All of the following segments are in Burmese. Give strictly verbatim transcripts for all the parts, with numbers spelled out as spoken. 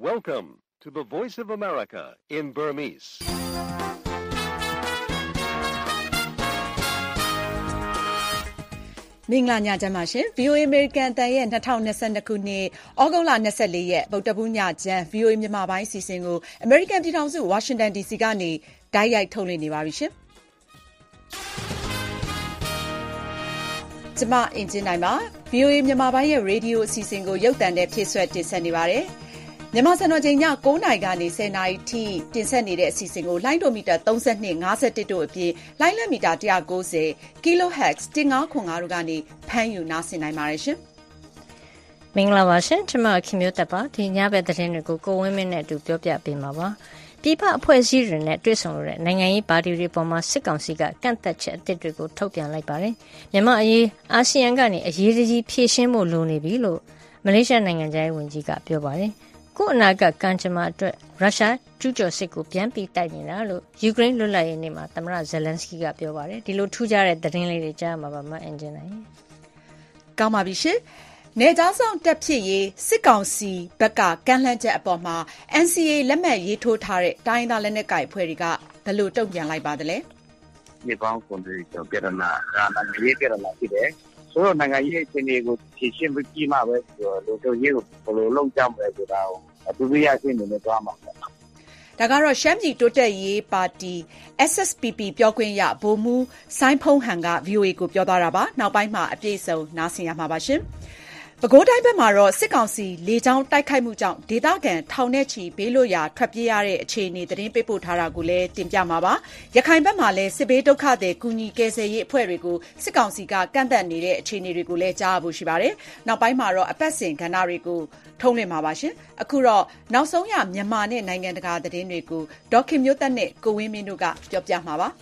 Welcome to the Voice of America in Burmese. ။မင်္ဂလာညချမ်းပါရှင်။ ဗွီအိုအေ American အသံရဲ့၂၀၂၂ခုနှစ်ဩဂုတ်လ၂၄ရက်ဗုဒ္ဓဘူးညချမ်း ဗွီအိုအေမြန်မာပိုင်းအစီအစဉ်ကို American ပြည်ထောင်စု Washington ဒီစီ ကနေတိုက်ရိုက်ထုတ်လွှင့်နေပါပြီရှင်။ကျွန်မအင်ဂျင်နိုင်ပါ။ ဗွီအိုအေမြန်မာပိုင်းရဲ့ရေဒီယိုအစီအစဉ်ကိုရုပ်သံနဲ့ဖြည့်ဆွတ်တင်ဆက်နေပါတယ်။မြန်မာစံတော်ချိန်ည၉နာရီကနေ၁၀နာရီထိတင်ဆက်နေတဲ့အစီအစဉ်ကိုလိုင်းဒိုမီတာသုံး၂ ၅၁တို့အပြင်လိုင်းလက်မီတာ၁၉၀ Kilohertz ၁၅ခွန်၅တို့ကနေဖမ်းယူနားဆင်နိုင်ပါတယ်ရှင်။မင်္ဂလာပါရှင်။ကျွန်မခင်မျိုးသက်ပါ။ဒီညဘက်သတင်းတွေကိုကိုဝင်းမင်းနဲ့အတူပြောပြပေးမှာပါ။ပြည်ပအဖွဲ့အစည်းတွေနဲ့တွေ့ဆုံလို့တဲ့နိုင်ငံရေးပါတီတွေပေါ်မှာစစ်ကောင်စီကကန့်သက်ချက်အသစ်တွေကိုထုတ်ပြန်လိုက်ပါတယ်။မြန်မာအရေးအာဆီယံကနေအရေးကြီးဖြည့်ရှင်းဖို့လိုနေပြီလို့မလေးရှားနိုင်ငံသားရေးဝန်ကြီးကပြောပါတယ်။ကိုအနာကကံကြမ္မာအတွက်ရုရှားကျူးကျော်စစ်ကိုပြန်ပြီးတိုက်နေတာလို့ယူကရိန်းလွတ်လပ်ရေးနေ့မှာသမ္မတဇယ်လန်စကီကပြောပါတယ်ဒီလိုထူးခြားတဲ့သတင်းလေးတွေကြားမှာပါမအင်ဂျင်နိုင်ကောင်းပါပြီရှင်နေကြားဆောင်တက်ဖြစ်ရေးစစ်ကောင်စီဘက်ကကန့်လန့်ချက်အပေါ်မှာ အန် စီ အေ လက်မှတ်ရေးထိုးထားတဲ့တိုင်းဒေသလက်နက်ကိုင်အဖွဲ့တွေကဘယ်လိုတုံ့ပြန်လိုက်ပါသလဲဒီပေါင်းကွန်ဒီကျော်ပြည်နာရာနိုင်ငံရေးပြည်နာဖြစ်တယ်ဆိုတော့နိုင်ငံရေးအခြေအနေကိုဖြည့်ရှင်းပြီးမှပဲဆိုတော့လူတို့ရေးကိုဘယ်လိုလုပ်ကြမလဲဆိုတာကိုအတူတူရရှင်းနေနေသွားမှာဒါကတော့ရှမ်းပြည်တိုးတက်ရေးပါတီ အက်စ် အက်စ် ပီ ပီ ပြောခွင့်ရဗိုလ်မှူးစိုင်းဖုံးဟန်က ဗွီအိုအေ ကိုပြောသွားတာပါနောက်ပိုင်းမှာအပြည့်အစုံနားဆင်ရမှာပါရှင်ပဲခူးတိုင်းဘက်မှာတော့စစ်ကောင်စီလေကြောင်းတိုက်ခိုက်မှုကြောင့်ဒေသခံထောင်နဲ့ချီဘေးလွတ်ရာထွက်ပြေးရတဲ့အခြေအနေသတင်းပေးပို့ထားတာကိုလည်းတင်ပြမှာပါရခိုင်ဘက်မှာလည်းစစ်ဘေးဒုက္ခသည်ကူညီကယ်ဆယ်ရေးအဖွဲ့တွေကိုစစ်ကောင်စီကကန့်သက်နေတဲ့အခြေအနေတွေကိုလည်းကြားရဖို့ရှိပါတယ်နောက်ပိုင်းမှာတော့အပတ်စဉ်ကဏ္ဍတွေကိုထုံးလွှင့်မှာပါရှင်အခုတော့နောက်ဆုံးရမြန်မာနဲ့နိုင်ငံတကာသတင်းတွေကိုဒေါခင်မျိုးသက်နဲ့ကိုဝင်းမင်းတို့ကပြောပြမှာပါ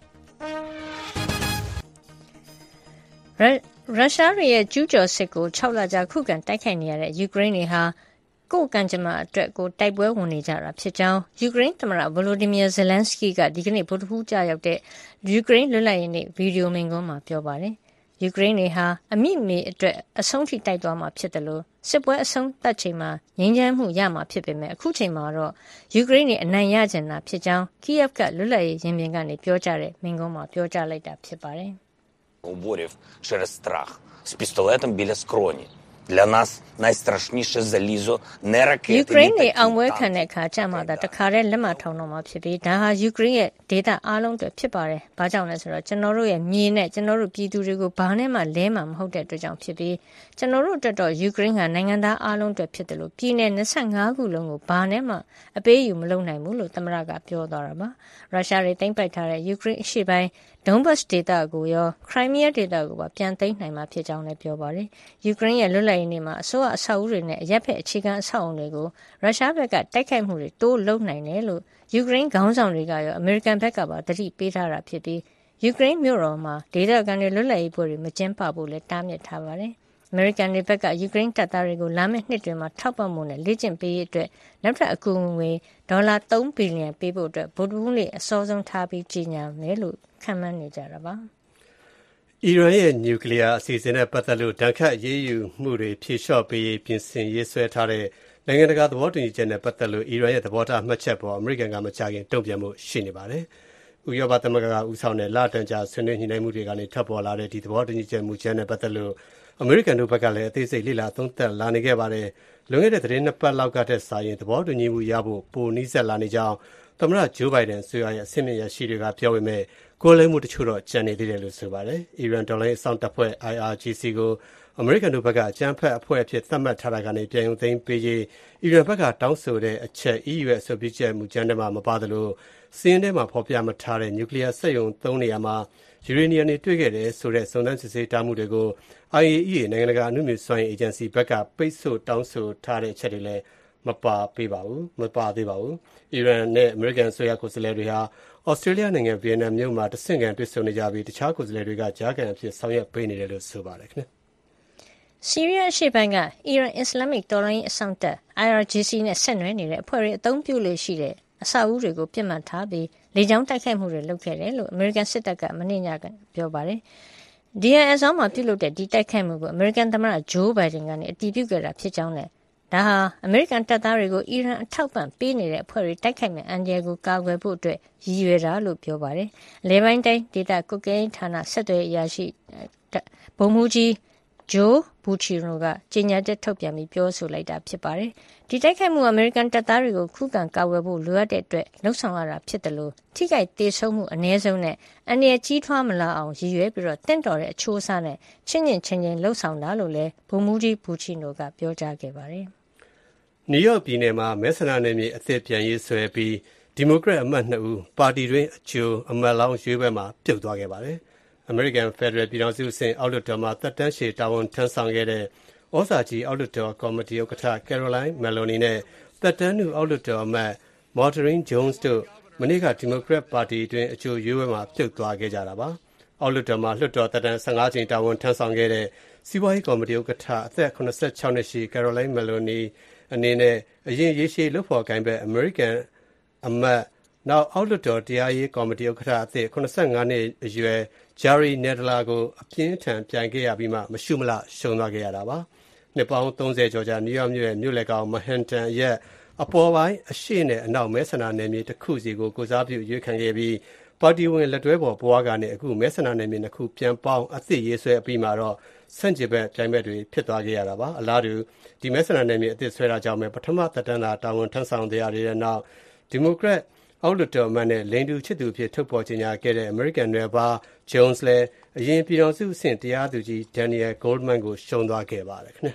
ရုရှားရဲ့ကျူးကျော်စစ်ကို၆လကြာခုခံတိုက်ခိုက်နေရတဲ့ယူကရိန်းတွေဟာကိုယ့်ကံကြမ္မာအတွက်ကိုတိုက်ပွဲဝင်နေကြတာဖြစ်ကြောင်းယူကရိန်းသမ္မတဗလိုဒီမီယာဇယ်လန်စကီကဒီကနေ့ဗုဒ္ဓဟူးကျရောက်တဲ့ယူကရိန်းလွတ်လပ်ရေးနေ့ဗီဒီယိုမိန့်ခွန်းမှာပြောပါတယ်။ယူကရိန်းတွေဟာအမိမေအတွက်အဆုံးထိတိုက်သွားမှာဖြစ်တယ်လို့စစ်ပွဲအဆုံးသတ်ချိန်မှာငြိမ်းချမ်းမှုရမှာဖြစ်ပေမဲ့အခုချိန်မှာတော့ယူကရိန်းတွေအနိုင်ရကြတာဖြစ်ကြောင်းကီယက်ကလွတ်လပ်ရေးရင်ပြင်ကနေပြောကြားတဲ့မိန့်ခွန်းမှာပြောကြားလိုက်တာဖြစ်ပါတယ်။ Уборів через страх з пістолетом біля скроні. Для нас найстрашніше залізо не ракети, ні танки. ယူကရိန်းတွေအောင်ပွဲခံတဲ့အခါကျမှသာတခါတည်းလက်မထောင်တော့မှာဖြစ်ပြီးဒါဟာယူကရိန်းရဲ့ဒေသအားလုံးအတွက်ဖြစ်ပါတယ်။ဘာကြောင့်လဲဆိုတော့ကျွန်တော်တို့ရဲ့မြေနဲ့ကျွန်တော်တို့ပြည်သူတွေကိုဘာနဲ့မှလဲမှာမဟုတ်တဲ့အတွက်ကြောင့်ဖြစ်ပြီးကျွန်တော်တို့အတွက်တော့ယူကရိန်းကနိုင်ငံသားအားလုံးအတွက်ဖြစ်တယ်လို့ပြည်내၂၅ခုလုံးကိုဘာနဲ့မှအပေးယူမလုပ်နိုင်ဘူးလို့သမ္မတကပြောသွားတာပါ။ရုရှားတွေသိမ်းပိုက်ထားတဲ့ယူကရိန်းအရှေ့ပိုင်းဒုန်ဘတ်ဒေသကိုရောခရိုင်းမီးယားဒေသကိုပါပြန်သိမ်းနိုင်မှာဖြစ်ကြောင်းလည်းပြောပါတယ်။ယူကရိန်းရဲ့လွတ်လပ်ရေးနေ့မှာအစိုးရအဆောက်အဦတွေနဲ့အရက်ဖက်အခြေခံအဆောက်အဦတွေကိုရုရှားဘက်ကတိုက်ခိုက်မှုတွေတိုးလုပ်နိုင်တယ်လို့ယူကရိန်းခေါင်းဆောင်တွေကရောအမေရိကန်ဘက်ကပါသတိပေးထားတာဖြစ်ပြီးယူကရိန်းမြို့တော်မှာဒေသခံတွေလွတ်လပ်ရေးပွဲတွေမကျင်းပဖို့လည်းတားမြစ်ထားပါတယ်။အမေရိကန်တွေဘက်ကယူကရိန်းတပ်သားတွေကိုလာမယ့်နှစ်တွေမှာထောက်ပံ့မှုနဲ့လေ့ကျင့်ပေးရေးအတွက်နောက်ထပ်အကူအညီဒေါ်လာသုံးဘီလီယံပေးဖို့အတွက်ဗုဒ္ဓဟူးနေ့အစောဆုံးထားပြီးကြေညာမယ်လို့ခန့်မှန်းနေကြတာပါ။အီရန်ရဲ့နျူကလ িয়ার အစီအစဉ်နဲ့ပတ်သက်လို့ဒဏ်ခတ်ရေးယူမှုတွေဖြေလျှော့ပေးရေးပြင်ဆင်ရေးဆွဲထားတဲ့နိုင်ငံတကာသဘောတူညီချက်နဲ့ပတ်သက်လို့အီရန်ရဲ့သဘောထားမှတ်ချက်ပေါ်အမေရိကန်ကမချခင်တုံ့ပြန်မှုရှိနေပါတယ်။ဥရောပသမဂ္ဂကဦးဆောင်တဲ့လတန်ကြာဆွေးနွေးညှိနှိုင်းမှုတွေကနေထပ်ပေါ်လာတဲ့ဒီသဘောတူညီချက်မူကြမ်းနဲ့ပတ်သက်လို့အမေရိကန်တို့ဘက်ကလည်းအသေးစိတ်လေ့လာသုံးသပ်လာနေခဲ့ပါတယ်။လွန်ခဲ့တဲ့သတင်းနှစ်ပတ်လောက်ကတည်းကစာရင်သဘောတူညီမှုရဖို့ပိုနီးစပ်လာနေကြောင်းသမ္မတဂျိုးဘိုင်ဒန်အစိုးရရဲ့အဆင့်မြင့်ရရှိတွေကပြောပေမဲ့ကိုယ်လည်းမှုတချို့တော့ကြံနေသေးတယ်လို့ဆိုပါတယ်။အီရန်ဒေါ်လာအစောင့်တပ်ဖွဲ့ အိုင် အာർ ဂျီ စီ ကိုအမေရိကန်တို့ဘက်ကအကြမ်းဖက်အဖွဲ့အဖြစ်သတ်မှတ်ထားတာကနေပြန်ရုံသိမ်းပေးရေးအီရန်ဘက်ကတောင်းဆိုတဲ့အချက် အီးယူ ရဲ့အဆိုပြုချက်မူကြမ်းထဲမှာမပါသလိုစီးရင်ထဲမှာဖော်ပြမထားတဲ့နျူကလ িয়ার စက်ရုံသုံးနေရာမှာယူရေနီယံတွေတွေ့ခဲ့တယ်ဆိုတဲ့စုံစမ်းစစ်ဆေးထားမှုတွေကို အိုင် အေ အီ အေ နိုင်ငံတကာအနုမြူစွမ်းအင်အေဂျင်စီဘက်ကပိတ်ဆို့တောင်းဆိုထားတဲ့အချက်တွေလည်းမပါပေးပါဘူးမပါသေးပါဘူးအီရန်နဲ့အမေရိကန်ဆိုရကိုယ်စားလှယ်တွေဟာဩစတြေးလျနိုင်ငံဗီယက်နမ်မြို့မှာတဆင့်ခံတွေ့ဆုံနေကြပြီးတခြားကိုယ်စားလှယ်တွေကကြားခံအဖြစ်ဆောင်ရွက်ပေးနေတယ်လို့ဆိုပါတယ်ခင်ဗျ။ဆီးရီးယားအရှေ့ပိုင်းကအီရန်အစ္စလာမစ်တော်လှန်ရေးအစောင့်တပ် အိုင် အာರ್ ဂျီ စီ နဲ့ဆက်နွယ်နေတဲ့အဖွဲ့တွေအသုံးပြုလေရှိတဲ့အဆောက်အဦတွေကိုပြစ်မှတ်ထားပြီးလေကြောင်းတိုက်ခိုက်မှုတွေလုပ်ခဲ့တယ်လို့အမေရိကန်စစ်တပ်ကမနေ့ညကပြောပါတယ်။ ဒီ အယ် အက် မှာပြုလုပ်တဲ့ဒီတိုက်ခိုက်မှုကိုအမေရိကန်သမ္မတဂျိုးဘိုင်ဒန်ကအတည်ပြုခဲ့တာဖြစ်ကြောင်းနဲ့ဒါဟာအမေရိကန်တပ်သားတွေကိုအီရန်အထောက်ပံ့ပေးနေတဲ့အဖွဲ့တွေတိုက်ခိုက်မဲ့အန္တရာယ်ကိုကာကွယ်ဖို့အတွက်ရည်ရွယ်တာလို့ပြောပါတယ်။အလဲပိုင်းတိုင်းဒေသကွပ်ကဲဌာနဆက်သွယ်အရာရှိဗိုလ်မှူးကြီးဂျိုဘူချီရိုကကြေညာချက်ထုတ်ပြန်ပြီးပြောဆိုလိုက်တာဖြစ်ပါတယ်။ဒီတိုက်ခိုက်မှုအမေရိကန်တပ်သားတွေကိုခုခံကာကွယ်ဖို့လိုအပ်တဲ့အတွက်လှုံ့ဆော်ရတာဖြစ်တယ်လို့ထိခိုက်ဒေဆုံးမှုအ ਨੇ ဆုံးနဲ့အန္တရာယ်ကြီးထွားမလာအောင်ရည်ရွယ်ပြီးတော့တင့်တော်တဲ့အချိုးအစားနဲ့ချင်းချင်းချင်းချင်းလှုံ့ဆော်တာလို့လည်းဗိုလ်မှူးကြီးဘူချီရိုကပြောကြားခဲ့ပါတယ်။နယူးယောက်ပြည်နယ်မှာမဲဆန္ဒနယ်မြေအသစ်ပြန်ရေးဆွဲပြီးဒီမိုကရက်အမတ်နှစ်ဦးပါတီတွင်းအချိုးအမတ်လောင်းရွေးပွဲမှာပြုတ်သွားခဲ့ပါတယ်။အမေရိကန်ဖက်ဒရယ်ပြည်ထောင်စုအဆင့်အောက်လွှတ်တော်မှာသက်တမ်းရှည်တာဝန်ထမ်းဆောင်ခဲ့တဲ့ဩဇာကြီးအောက်လွှတ်တော်ကော်မတီဥက္ကဋ္ဌ Caroline Maloney နဲ့သက်တမ်းနုအောက်လွှတ်တော်အမတ် Marjorie Jones တို့မနေ့ကဒီမိုကရက်ပါတီအတွင်းအချိုရွေးပွဲမှာပြုတ်သွားခဲ့ကြတာပါ။အောက်လွှတ်တော်မှာလွှတ်တော်သက်တမ်း၁၅ကြိမ်တာဝန်ထမ်းဆောင်ခဲ့တဲ့စီးပွားရေးကော်မတီဥက္ကဋ္ဌအသက်၇၆နှစ်ရှိ Caroline Maloney အနေနဲ့အရင်ရေရှည်လုပ်ဖော်ကိုင်ဘက်အမေရိကန်အမတ်နောက်အောက်လွှတ်တော်တရားရေးကော်မတီဥက္ကဋ္ဌအသစ်၇၅နှစ်အရွယ် Jerry Nadler ကိုအပြင်းထန်ပြိုင်ခဲ့ရပြီးမှမရှုမလရှုံးသွားခဲ့ရတာပါ။နှစ်ပေါင်းသုံးဆယ်ကျော်ကြာနယူးယောက်မြို့ရဲ့မြို့လယ်ကောင် Manhattan ရဲ့အပေါ်ပိုင်းအရှေ့နဲ့အနောက်မဲဆန္ဒနယ်မြေတစ်ခုစီကိုကိုစားပြုရွေးခံခဲ့ပြီးပါတီဝင်လက်တွဲပေါ်ဘွားကနေအခုမဲဆန္ဒနယ်မြေနှစ်ခုပြန်ပေါင်းအသစ်ရေးဆွဲအပြီးမှာတော့ဆန့်ကျင်ဘက်ပြိုင်ဘက်တွေဖြစ်သွားခဲ့ရတာပါ။အလားတူဒီမဲဆန္ဒနယ်မြေအသစ်ဆွဲတာကြောင့်ပဲပထမသက်တမ်းသာတာဝန်ထမ်းဆောင်တဲ့ရတဲ့နောက်ဒီမိုကရက်အောက်လွှတ်တော်အမတ်နဲ့လိင်တူချစ်သူဖြစ်ထုတ်ပေါ်ကြေညာခဲ့တဲ့ American နယ်ပါ Jones လည်းအရင်ပြည်တော်စုအဆင့်တရားသူကြီး Daniel Goldman ကိုရှုံးသွားခဲ့ပါတယ်ခင်ဗျာ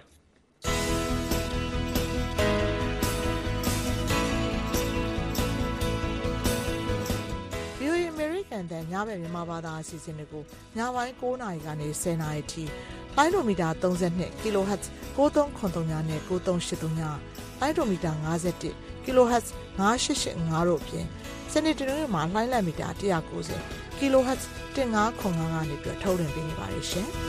တန်ညဘက်မြန်မာဘာသာအစီအစဉ်တွေကိုညပိုင်း၉နာရီကနေ၁၀နာရီထိလိုင်းဒိုမီတာ၃၂ kHz ၉၃၇၃နဲ့၉၃၈၃ညလိုင်းဒိုမီတာ၅၁ kHz ၅၈၈၅တို့အပြင်စနေတနင်္ဂနွေမှာလိုင်းလံမီတာ၁၉၀ kHz ၁၅၇၅ကနေပြီးထုတ်လွှင့်ပေးနေပါတယ်ရှင်။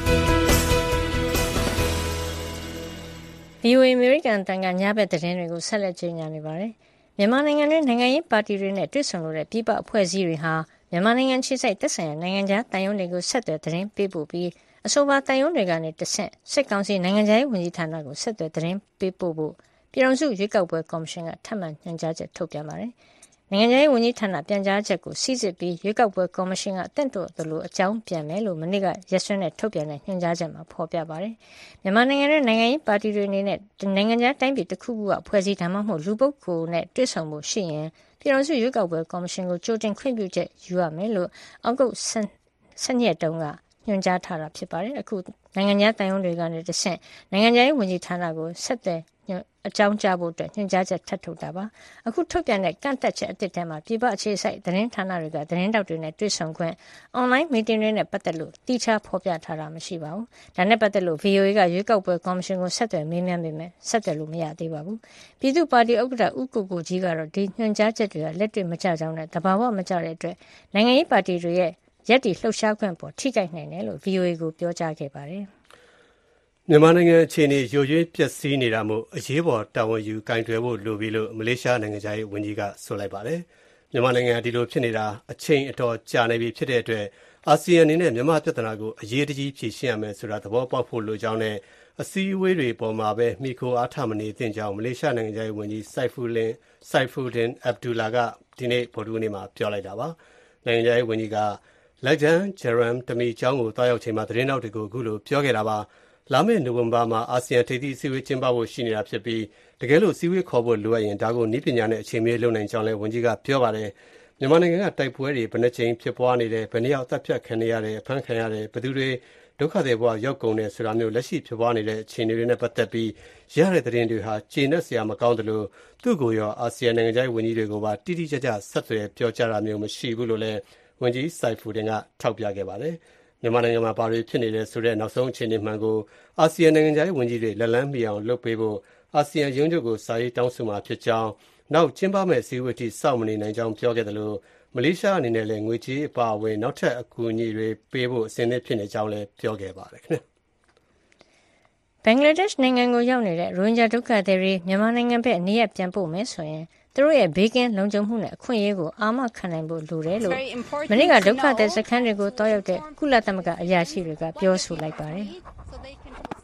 ဗွီအိုအေ American တန်ကညဘက်သတင်းတွေကိုဆက်လက်ကြေညာနေပါတယ်။မြန်မာနိုင်ငံတွင်းနိုင်ငံရေးပါတီတွေနဲ့တွေ့ဆုံလို့တဲ့ပြည်ပအဖွဲ့အစည်းတွေဟာမြန်မာနိုင်ငံခြေစိုက်သက်ဆိုင်ရာနိုင်ငံခြားတန်ယုံတွေကိုဆက်သွယ်သတင်းပေးပို့ပြီးအဆိုပါတန်ယုံတွေကနေတဆင့်စစ်ကောင်စီနိုင်ငံခြားရေးဝန်ကြီးဌာနကိုဆက်သွယ်သတင်းပေးပို့ဖို့ပြည်ထောင်စုရွေးကောက်ပွဲကော်မရှင်ကထပ်မံညွှန်ကြားချက်ထုတ်ပြန်ပါတယ်။နိုင်ငံခြားရေးဝန်ကြီးဌာနပြန်ကြားချက်ကိုစစ်စစ်ပြီးရွေးကောက်ပွဲကော်မရှင်ကတင့်တော်သလိုအကြောင်းပြန်မယ်လို့မနေ့ကရက်စွဲနဲ့ထုတ်ပြန်တဲ့ညွှန်ကြားချက်မှာဖော်ပြပါတယ်။မြန်မာနိုင်ငံရဲ့နိုင်ငံရေးပါတီတွေအနေနဲ့နိုင်ငံခြားတိုင်းပြည်တစ်ခုခုကဖွဲ့စည်းဒါမှမဟုတ်လူပုဂ္ဂိုလ်နဲ့တွေ့ဆုံမှုရှိရင်ပြည်ထောင်စုရွေးကောက်ပွဲကော်မရှင်ကိုကြိုတင်ခွင့်ပြုချက်ယူရမယ်လို့အောက်တိုဘာ၁၂ရက်တုန်းကညွှန်ကြားထားတာဖြစ်ပါတယ်။အခုနိုင်ငံခြားတန်ယုံတွေကနေတဆင့်နိုင်ငံခြားရေးဝန်ကြီးဌာနကိုဆက်သွယ်အကြောင်းကြားဖို့အတွက်ညွှန်ကြားချက်ထပ်ထုတ်တာပါ။အခုထုတ်ပြန်တဲ့ကန့်သက်ချက်အသစ်ထဲမှာပြည်ပအခြေစိုက်သတင်းဌာနတွေကသတင်းတောက်တွေနဲ့တွေ့ဆုံခွင့်အွန်လိုင်းမီတင်တွေနဲ့ပတ်သက်လို့တိကျဖော်ပြထားတာမရှိပါဘူး။ဒါနဲ့ပတ်သက်လို့ ဗွီအိုအေ ကရွေးကောက်ပွဲကော်မရှင်ကိုဆက်သွယ်မေးမြန်းပေမဲ့ဆက်သွယ်လို့မရသေးပါဘူး။ပြည်သူ့ပါတီဥက္ကဋ္ဌဦးကိုကိုကြီးကတော့ဒီညွှန်ကြားချက်တွေကလက်တွေ့မကျကြောင်းနဲ့တဘာဝမကျတဲ့အတွက်နိုင်ငံရေးပါတီတွေရဲ့ရက်တီလှုပ်ရှားခွင့်ပေါ်ထိခိုက်နိုင်တယ်လို့ ဗွီအိုအေ ကိုပြောကြားခဲ့ပါတယ်။မြန်မာနိုင်ငံအခြေအနေယိုယွင်းပျက်စီးနေတာမို့အရေးပေါ်တာဝန်ယူကင်တွယ်ဖို့လိုပြီလို့မလေးရှားနိုင်ငံခြားရေးဝန်ကြီးကဆိုလိုက်ပါတယ်။မြန်မာနိုင်ငံဒီလိုဖြစ်နေတာအချိန်အတော်ကြာနေပြီဖြစ်တဲ့အတွက်အာဆီယံအနေနဲ့မြန်မာပြဿနာကိုအရေးတကြီးဖြေရှင်းရမယ်ဆိုတာသဘောပေါက်ဖို့လိုကြောင်းနဲ့အစည်းအဝေးတွေပေါ်မှာပဲမိခိုအားထမနေသင့်ကြောင်းမလေးရှားနိုင်ငံခြားရေးဝန်ကြီးစိုက်ဖူလင်စိုက်ဖူဒင်အဗ်ဒူလာကဒီနေ့ဗုဒ္ဓဟူးနေ့မှာပြောလိုက်တာပါ။နိုင်ငံခြားရေးဝန်ကြီးကလက်ဒန်ဂျရမ်တမီကျောင်းကိုတွားရောက်ချိန်မှာသတင်းတောက်တွေကိုအခုလိုပြောခဲ့တာပါ။လာမယ့်နိုဝင်ဘာမှာအာဆီယံထိပ်သီးအစည်းအဝေးကျင်းပဖို့ရှိနေတာဖြစ်ပြီးတကယ်လို့အစည်းအဝေးခေါ်ဖို့လိုအပ်ရင်ဒါကိုနည်းပညာနဲ့အချိန်မီလုပ်နိုင်ကြောင်းလည်းဝန်ကြီးကပြောပါတယ်။မြန်မာနိုင်ငံကတိုက်ပွဲတွေဘယ်နှကြိမ်ဖြစ်ပွားနေတယ်၊ဘယ်နှယောက်တပ်ဖြတ်ခံနေရတယ်၊အဖမ်းခံရတယ်၊ဘယ်သူတွေဒုက္ခသည်ဘဝရောက်ကုန်တယ်ဆိုတာမျိုးလက်ရှိဖြစ်ပွားနေတဲ့အခြေအနေတွေနဲ့ပတ်သက်ပြီးရတဲ့သတင်းတွေဟာကျေနပ်စရာမကောင်းသလိုသူ့ကိုရောအာဆီယံနိုင်ငံခြားရေးဝန်ကြီးတွေကိုပါတိတိကျကျဆက်သွယ်ပြောကြားတာမျိုးမရှိဘူးလို့လည်းဝန်ကြီးစိုက်ဖူဒင်ကထောက်ပြခဲ့ပါတယ်။မြန်မာနိုင်ငံမှာဘာတွေဖြစ်နေလဲဆိုတဲ့နောက်ဆုံးအခြေအနေမှန်ကိုအာဆီယံနိုင်ငံခြားရေးဝန်ကြီးတွေလက်လန်းမီအောင်လုပ်ပေးဖို့အာဆီယံရုံးချုပ်ကိုစာရေးတောင်းဆိုမှာဖြစ်ကြောင်းနောက်ကျင်းပမဲ့အစည်းအဝေးထိစောင့်မနေနိုင်ကြောင်းပြောခဲ့တယ်လို့မလေးရှားအနေနဲ့လည်းငွေကြေးအပါအဝင်နောက်ထပ်အကူအညီတွေပေးဖို့အစဉ်အသင့်ဖြစ်နေကြောင်းလည်းပြောခဲ့ပါတယ်ခင်ဗျ။ဘင်္ဂလားဒေ့ရှ်နိုင်ငံကိုရောက်နေတဲ့ရိုဟင်ဂျာဒုက္ခသည်တွေမြန်မာနိုင်ငံဘက်နေရပ်ပြန်ပို့မယ်ဆိုရင်သူတို့ရဲ့ဘေးကင်းလုံခြုံမှုနဲ့အခွင့်အရေးကိုအာမခံနိုင်ဖို့လိုတယ်လို့မနေ့ကဒုက္ခသည်စခန်းတွေကိုတောက်ရောက်တဲ့ကုလသမဂ္ဂအရာရှိတွေကပြောဆိုလိုက်ပါတယ်။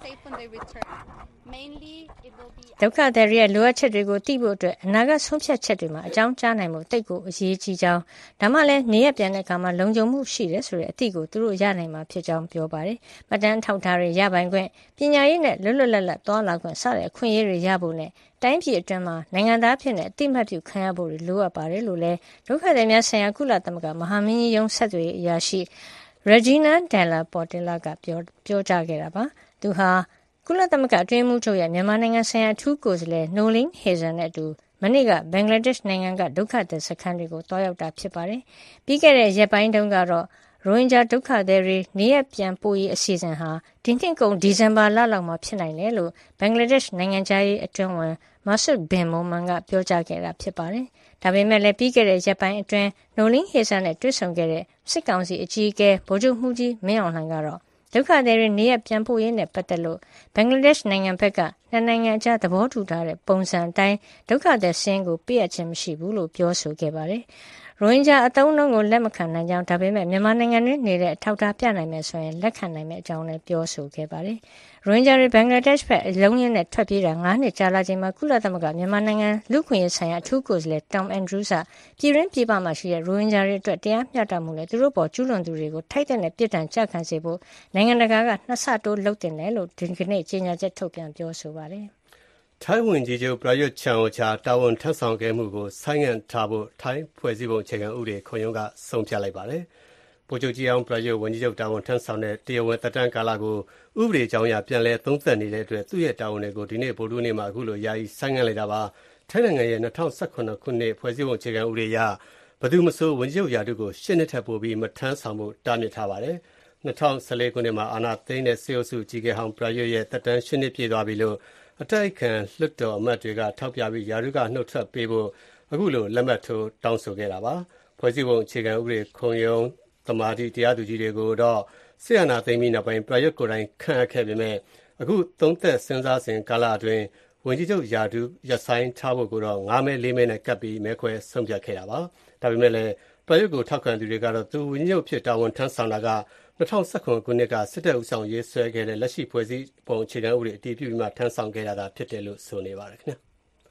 ဒုက္ခသည်တွေရဲ့လိုအပ်ချက်တွေကိုသိဖို့အတွက်အနာဂတ်ဆုံးဖြတ်ချက်တွေမှာအကြောင်းကြားနိုင်မှုတိတ်ကိုအရေးကြီးကြောင်းဒါမှလည်းနေရပြန်တဲ့အခါမှာလုံခြုံမှုရှိတယ်ဆိုတဲ့အသည့်ကိုသူတို့ရနိုင်မှာဖြစ်ကြောင်းပြောပါတယ်။မှတ်တမ်းထောက်ထားတွေရပိုင်ခွင့်ပညာရေးနဲ့လွတ်လွတ်လပ်လပ်သွားလာခွင့်စတဲ့အခွင့်အရေးတွေရဖို့နဲ့တိုင်းပြည်အတွင်းမှာနိုင်ငံသားဖြစ်တဲ့အတိမတ်ပြုခံရဖို့လိုအပ်ပါတယ်လို့လည်းဒုက္ခသည်များဆိုင်ရာကုလသမဂ္ဂမဟာမင်းကြီးရုံးဆက်သွယ်ရေးအရာရှိ Regina Della Portella ကပြောပြောကြားခဲ့တာပါ။သူဟာကုလသမဂ္ဂအတွင်းမှုချုပ်ရဲ့မြန်မာနိုင်ငံဆိုင်ရာအထူးကိုယ်စားလှယ် Noeleen Heyzer နဲ့အတူမနေ့ကဘင်္ဂလားဒေ့ရှ်နိုင်ငံကဒုက္ခသည်စခန်းတွေကိုတွားရောက်တာဖြစ်ပါတယ်။ပြီးခဲ့တဲ့ရက်ပိုင်းတုန်းကတော့ရိုဟင်ဂျာဒုက္ခသည်တွေနေရပြန်ပို့ရေးအစီအစဉ်ဟာဒီနှစ်ကုန်ဒီဇင်ဘာလလောက်မှာဖြစ်နိုင်တယ်လို့ဘင်္ဂလားဒေ့ရှ်နိုင်ငံသားရေးအတွင်းဝန်Masud bin Momen ကပြောကြားခဲ့တာဖြစ်ပါတယ်။ဒါပေမဲ့လည်းပြီးခဲ့တဲ့ရက်ပိုင်းအတွင်း Noeleen Heyzer နဲ့တွေ့ဆုံခဲ့တဲ့စစ်ကောင်စီအကြီးအကဲဗိုလ်ချုပ်မှုကြီးမင်းအောင်လှိုင်ကတော့ဒုက္ခသည်တွေနေရပြန်ပို့ရေးနဲ့ပတ်သက်လို့ဘင်္ဂလားဒေ့ရှ်နိုင်ငံဘက်ကနှစ်နိုင်ငံအကြားသဘောတူထားတဲ့ပုံစံအတိုင်းဒုက္ခသည်စင်းကိုပေးအပ်ခြင်းမရှိဘူးလို့ပြောဆိုခဲ့ပါတယ်။ရိုဟင်ဂျာအသုံးအနှုန်းကိုလက်မခံနိုင်ကြောင်းဒါပေမဲ့မြန်မာနိုင်ငံတွင်းနေတဲ့အထောက်အထားပြနိုင်မယ်ဆိုရင်လက်ခံနိုင်မယ့်အကြောင်းလည်းပြောဆိုခဲ့ပါတယ်။ရိုဟင်ဂျာတွေဘင်္ဂလားဒေ့ရှ်ဘက်အလုံးရင်းနဲ့ထွက်ပြေးတာ၅နှစ်ကြာလာချိန်မှာကုလသမဂ္ဂမြန်မာနိုင်ငံလူ့ခွင့်ရေးဆိုင်ရာအထူးကိုယ်စားလှယ် Tom Andrews ကပြည်ရင်းပြည်ပမှာရှိတဲ့ရိုဟင်ဂျာတွေအတွက်တရားမျှတမှုနဲ့သူတို့ပေါ်ကျူးလွန်သူတွေကိုထိုက်တဲ့နဲ့ပြစ်ဒဏ်ကြခံစေဖို့နိုင်ငံတကာကနှစ်ဆတိုးလုပ်တင်တယ်လို့ဒီကနေ့ကြေညာချက်ထုတ်ပြန်ပြောဆိုပါတယ်။ထိုင်းဝန်ကြီးချုပ်ပရာယွတ်ချန်အိုချာတာဝန်ထမ်းဆောင်ခဲ့မှုကိုဆိုင်းငံ့ထားဖို့ထိုင်းဖွဲ့စည်းပုံအခြေခံဥပဒေခုံရုံးကဆုံးဖြတ်လိုက်ပါတယ်။ဗိုလ်ချုပ်ကြီးအောင်ပရာယွတ်ဝန်ကြီးချုပ်တာဝန်ထမ်းဆောင်တဲ့တရားဝင်သက်တမ်းကာလကိုဥပဒေကြောင်းအရပြန်လည်သုံးသပ်နေတဲ့အတွက်သူ့ရဲ့တာဝန်တွေကိုဒီနေ့ဗုဒ္ဓနေ့မှာအခုလိုယာယီဆိုင်းငံ့လိုက်တာပါ။ထိုင်းနိုင်ငံရဲ့၂၀၁၇ခုနှစ်ဖွဲ့စည်းပုံအခြေခံဥပဒေအရဘယ်သူမဆိုဝန်ကြီးချုပ်ရာထူးကိုရှစ်နှစ်ထက်ပိုပြီးမထမ်းဆောင်ဖို့တားမြစ်ထားပါတယ်။၂၀၁၄ခုနှစ်မှာအာဏာသိမ်းတဲ့စစ်အုပ်စုကြီးကဲဟောင်းပရာယွတ်ရဲ့သက်တမ်းရှစ်နှစ်ပြည့်သွားပြီလို့အတိုက်ခံလွှတ်တော်အမတ်တွေကထောက်ပြပြီးယာရုကနှုတ်ထွက်ပေးဖို့အခုလိုလက်မှတ်ထိုးတောင်းဆိုခဲ့တာပါဖွဲ့စည်းပုံအခြေခံဥပဒေခုံရုံးသမာဓိတရားသူကြီးတွေကိုတော့ဆီယနာသိမ်းပြီးနောက်ပိုင်းပရာယွတ်ကိုယ်တိုင်ခန့်အပ်ခဲ့ပေမဲ့အခုသုံးသက်စဉ်းစားစဉ်ကာလအတွင်းဝန်ကြီးချုပ်ယာရုရပ်ဆိုင်းထားဖို့ကိုတော့ငါးမဲလေးမဲနဲ့ကပ်ပြီးမဲခွဲဆုံးဖြတ်ခဲ့တာပါဒါပေမဲ့လည်းပရာယွတ်ကိုထောက်ခံသူတွေကတော့သူဝန်ကြီးချုပ်ဖြစ်တာဝန်ထမ်းဆောင်တာက၂၀၁၇ခုနှစ်ကစစ်တပ်ဦးဆောင်ရေးဆွဲခဲ့တဲ့လက်ရှိဖွဲ့စည်းပုံအခြေခံဥပဒေအတည်ပြုပြီးမှထမ်းဆောင်ခဲ့တာဖြစ်တယ်လို့ဆိုနေပါတယ်ခင်ဗျာ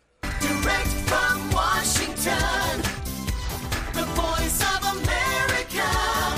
Direct from Washington The Voice of America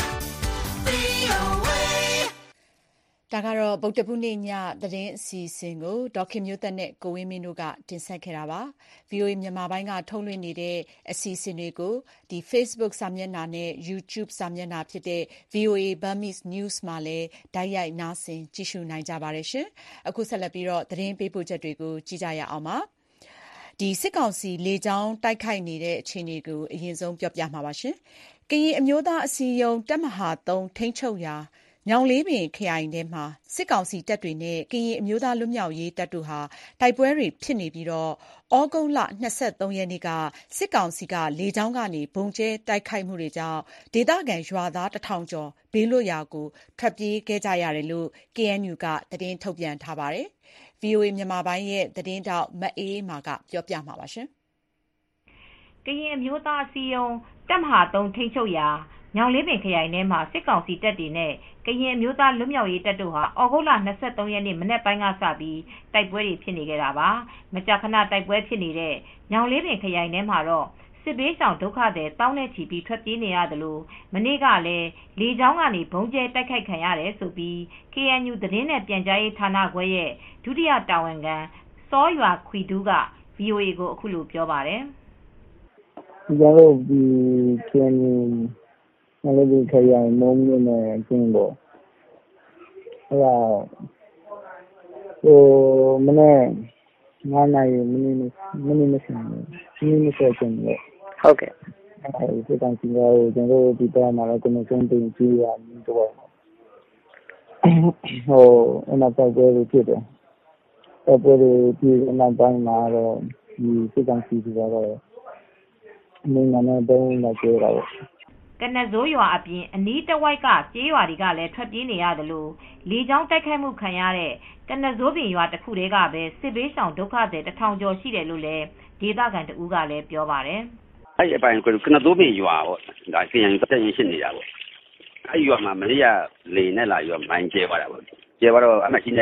ဒါကတော့ဗုဒ္ဓဘုနေ့ညသတင်းအစီအစဉ်ကိုဒေါက်ခင်မျိုးသက်နဲ့ကိုဝင်းမင်းတို့ကတင်ဆက်ခဲ့တာပါ ဗွီအိုအေ မြန်မာပိုင်းကထုတ်လွှင့်နေတဲ့အစီအစဉ်တွေကိုဒီ Facebook စာမျက်နှာနဲ့ YouTube စာမျက်နှာဖြစ်တဲ့ ဗွီအိုအေ Burmese News မှာလည်းတိုက်ရိုက်နားဆင်ကြည့်ရှုနိုင်ကြပါတယ်ရှင်အခုဆက်လက်ပြီးတော့သတင်းပေးပို့ချက်တွေကိုကြည့်ကြရအောင်ပါဒီစစ်ကောင်စီလေကြောင်းတိုက်ခိုက်နေတဲ့အခြေအနေကိုအရင်ဆုံးပြောပြမှာပါရှင်ကရင်အမျိုးသားအစည်းအရုံးတပ်မဟာသုံးထိန်းချုပ်ရာညောင်လေးပင်ခရိုင်ထဲမှာစစ်ကောင်စီတပ်တွေနဲ့ကရင်အမျိုးသားလွတ်မြောက်ရေးတပ်တို့ဟာတိုက်ပွဲတွေဖြစ်နေပြီးတော့ဩဂုတ်လ၂၃ရက်နေ့ကစစ်ကောင်စီကလေကြောင်းကနေဘုံကျဲတိုက်ခိုက်မှုတွေကြောင့်ဒေသခံရွာသားတစ်ထောင်ကျော်ဘေးလွတ်ရာကိုထွက်ပြေးခဲ့ကြရတယ်လို့ ကေအန်ယူ ကသတင်းထုတ်ပြန်ထားပါတယ်။ ဗွီအိုအေမြန်မာပိုင်းရဲ့သတင်းတောက်မအေးမာကပြောပြမှာပါရှင်။ကရင်အမျိုးသားအစည်းအရုံးတပ်မဟာသုံးထိန်းချုပ်ရာညောင်လေးပင်ခရိုင်ထဲမှာစစ်ကောင်စီတပ်တွေနဲ့ကရင်အမျိုးသားလွတ်မြောက်ရေးတပ်တို့ဟာဩဂုတ်လ၂၃ရက်နေ့မနက်ပိုင်းကစပြီးတိုက်ပွဲတွေဖြစ်နေကြတာပါမကြာခဏတိုက်ပွဲဖြစ်နေတဲ့ညောင်လေးပင်ခရိုင်ထဲမှာတော့စစ်ဘေးရှောင်ဒုက္ခသည်တောင်းနဲ့ချီပြီးထွက်ပြေးနေရတယ်လို့မနေ့ကလည်းလေကြောင်းကနေဘုံကျဲတိုက်ခိုက်ခံရတယ်ဆိုပြီး ကေအန်ယူ သတင်းနဲ့ပြန်ကြားရေးဌာနခွဲရဲ့ဒုတိယတာဝန်ခံစောရွာခွီဒူးက ဗွီအိုအေကိုအခုလိုပြောပါတယ်ကျွန်တော်ဒီ ကေအန်ယူ လည်းဒီခရိုင်မုံမြို့နယ်ကျင်းပေါ့အဲ့ဒါဟိုမနေ့ငါးနာရီမိနစ်မိနစ်၂၀မိနစ်၂၀ကျင်းပေါ့ဟုတ်ကဲ့အဲ့ဒီတောင်စီရောကျွန်တော်ဒီတော့မှာလည်းကျွန်တော်ဆုံးတင်ကြည့်ရပြီးတော့ဟိုအနောက်ဘက်ကိုဖြစ်တယ်အဲ့ဒီဒီနောက်ပိုင်းမှာတော့ဒီစစ်ကောင်စီတွေကတော့အင်းငါနဲ့တုံးလာကြတာပေါ့ကနဇိုးရွာအပြင်အနီးတစ်ဝိုက်ကကျေးရွာတွေကလည်းထွက်ပြေးနေရတယ်လို့လေကြောင်းတိုက်ခိုက်မှုခံရတဲ့ကနဇိုးပင်ရွာတစ်ခုတည်းကပဲစစ်ဘေးရှောင်ဒုက္ခသည်တစ်ထောင်ကျော်ရှိတယ်လို့လည်းဒေသခံတဦးကလည်းပြောပါတယ်။အဲ့ဒီအပိုင်းကကနဇိုးပင်ရွာပေါ့ဒါစီရင်တက်ရင်ရှိနေတာပေါ့။အဲ့ဒီရွာမှာမနေ့ကလေနဲ့လာရွာမိုင်းကျဲသွားတာပေါ့။ကျဲသွားတော့အမရှိနဲ့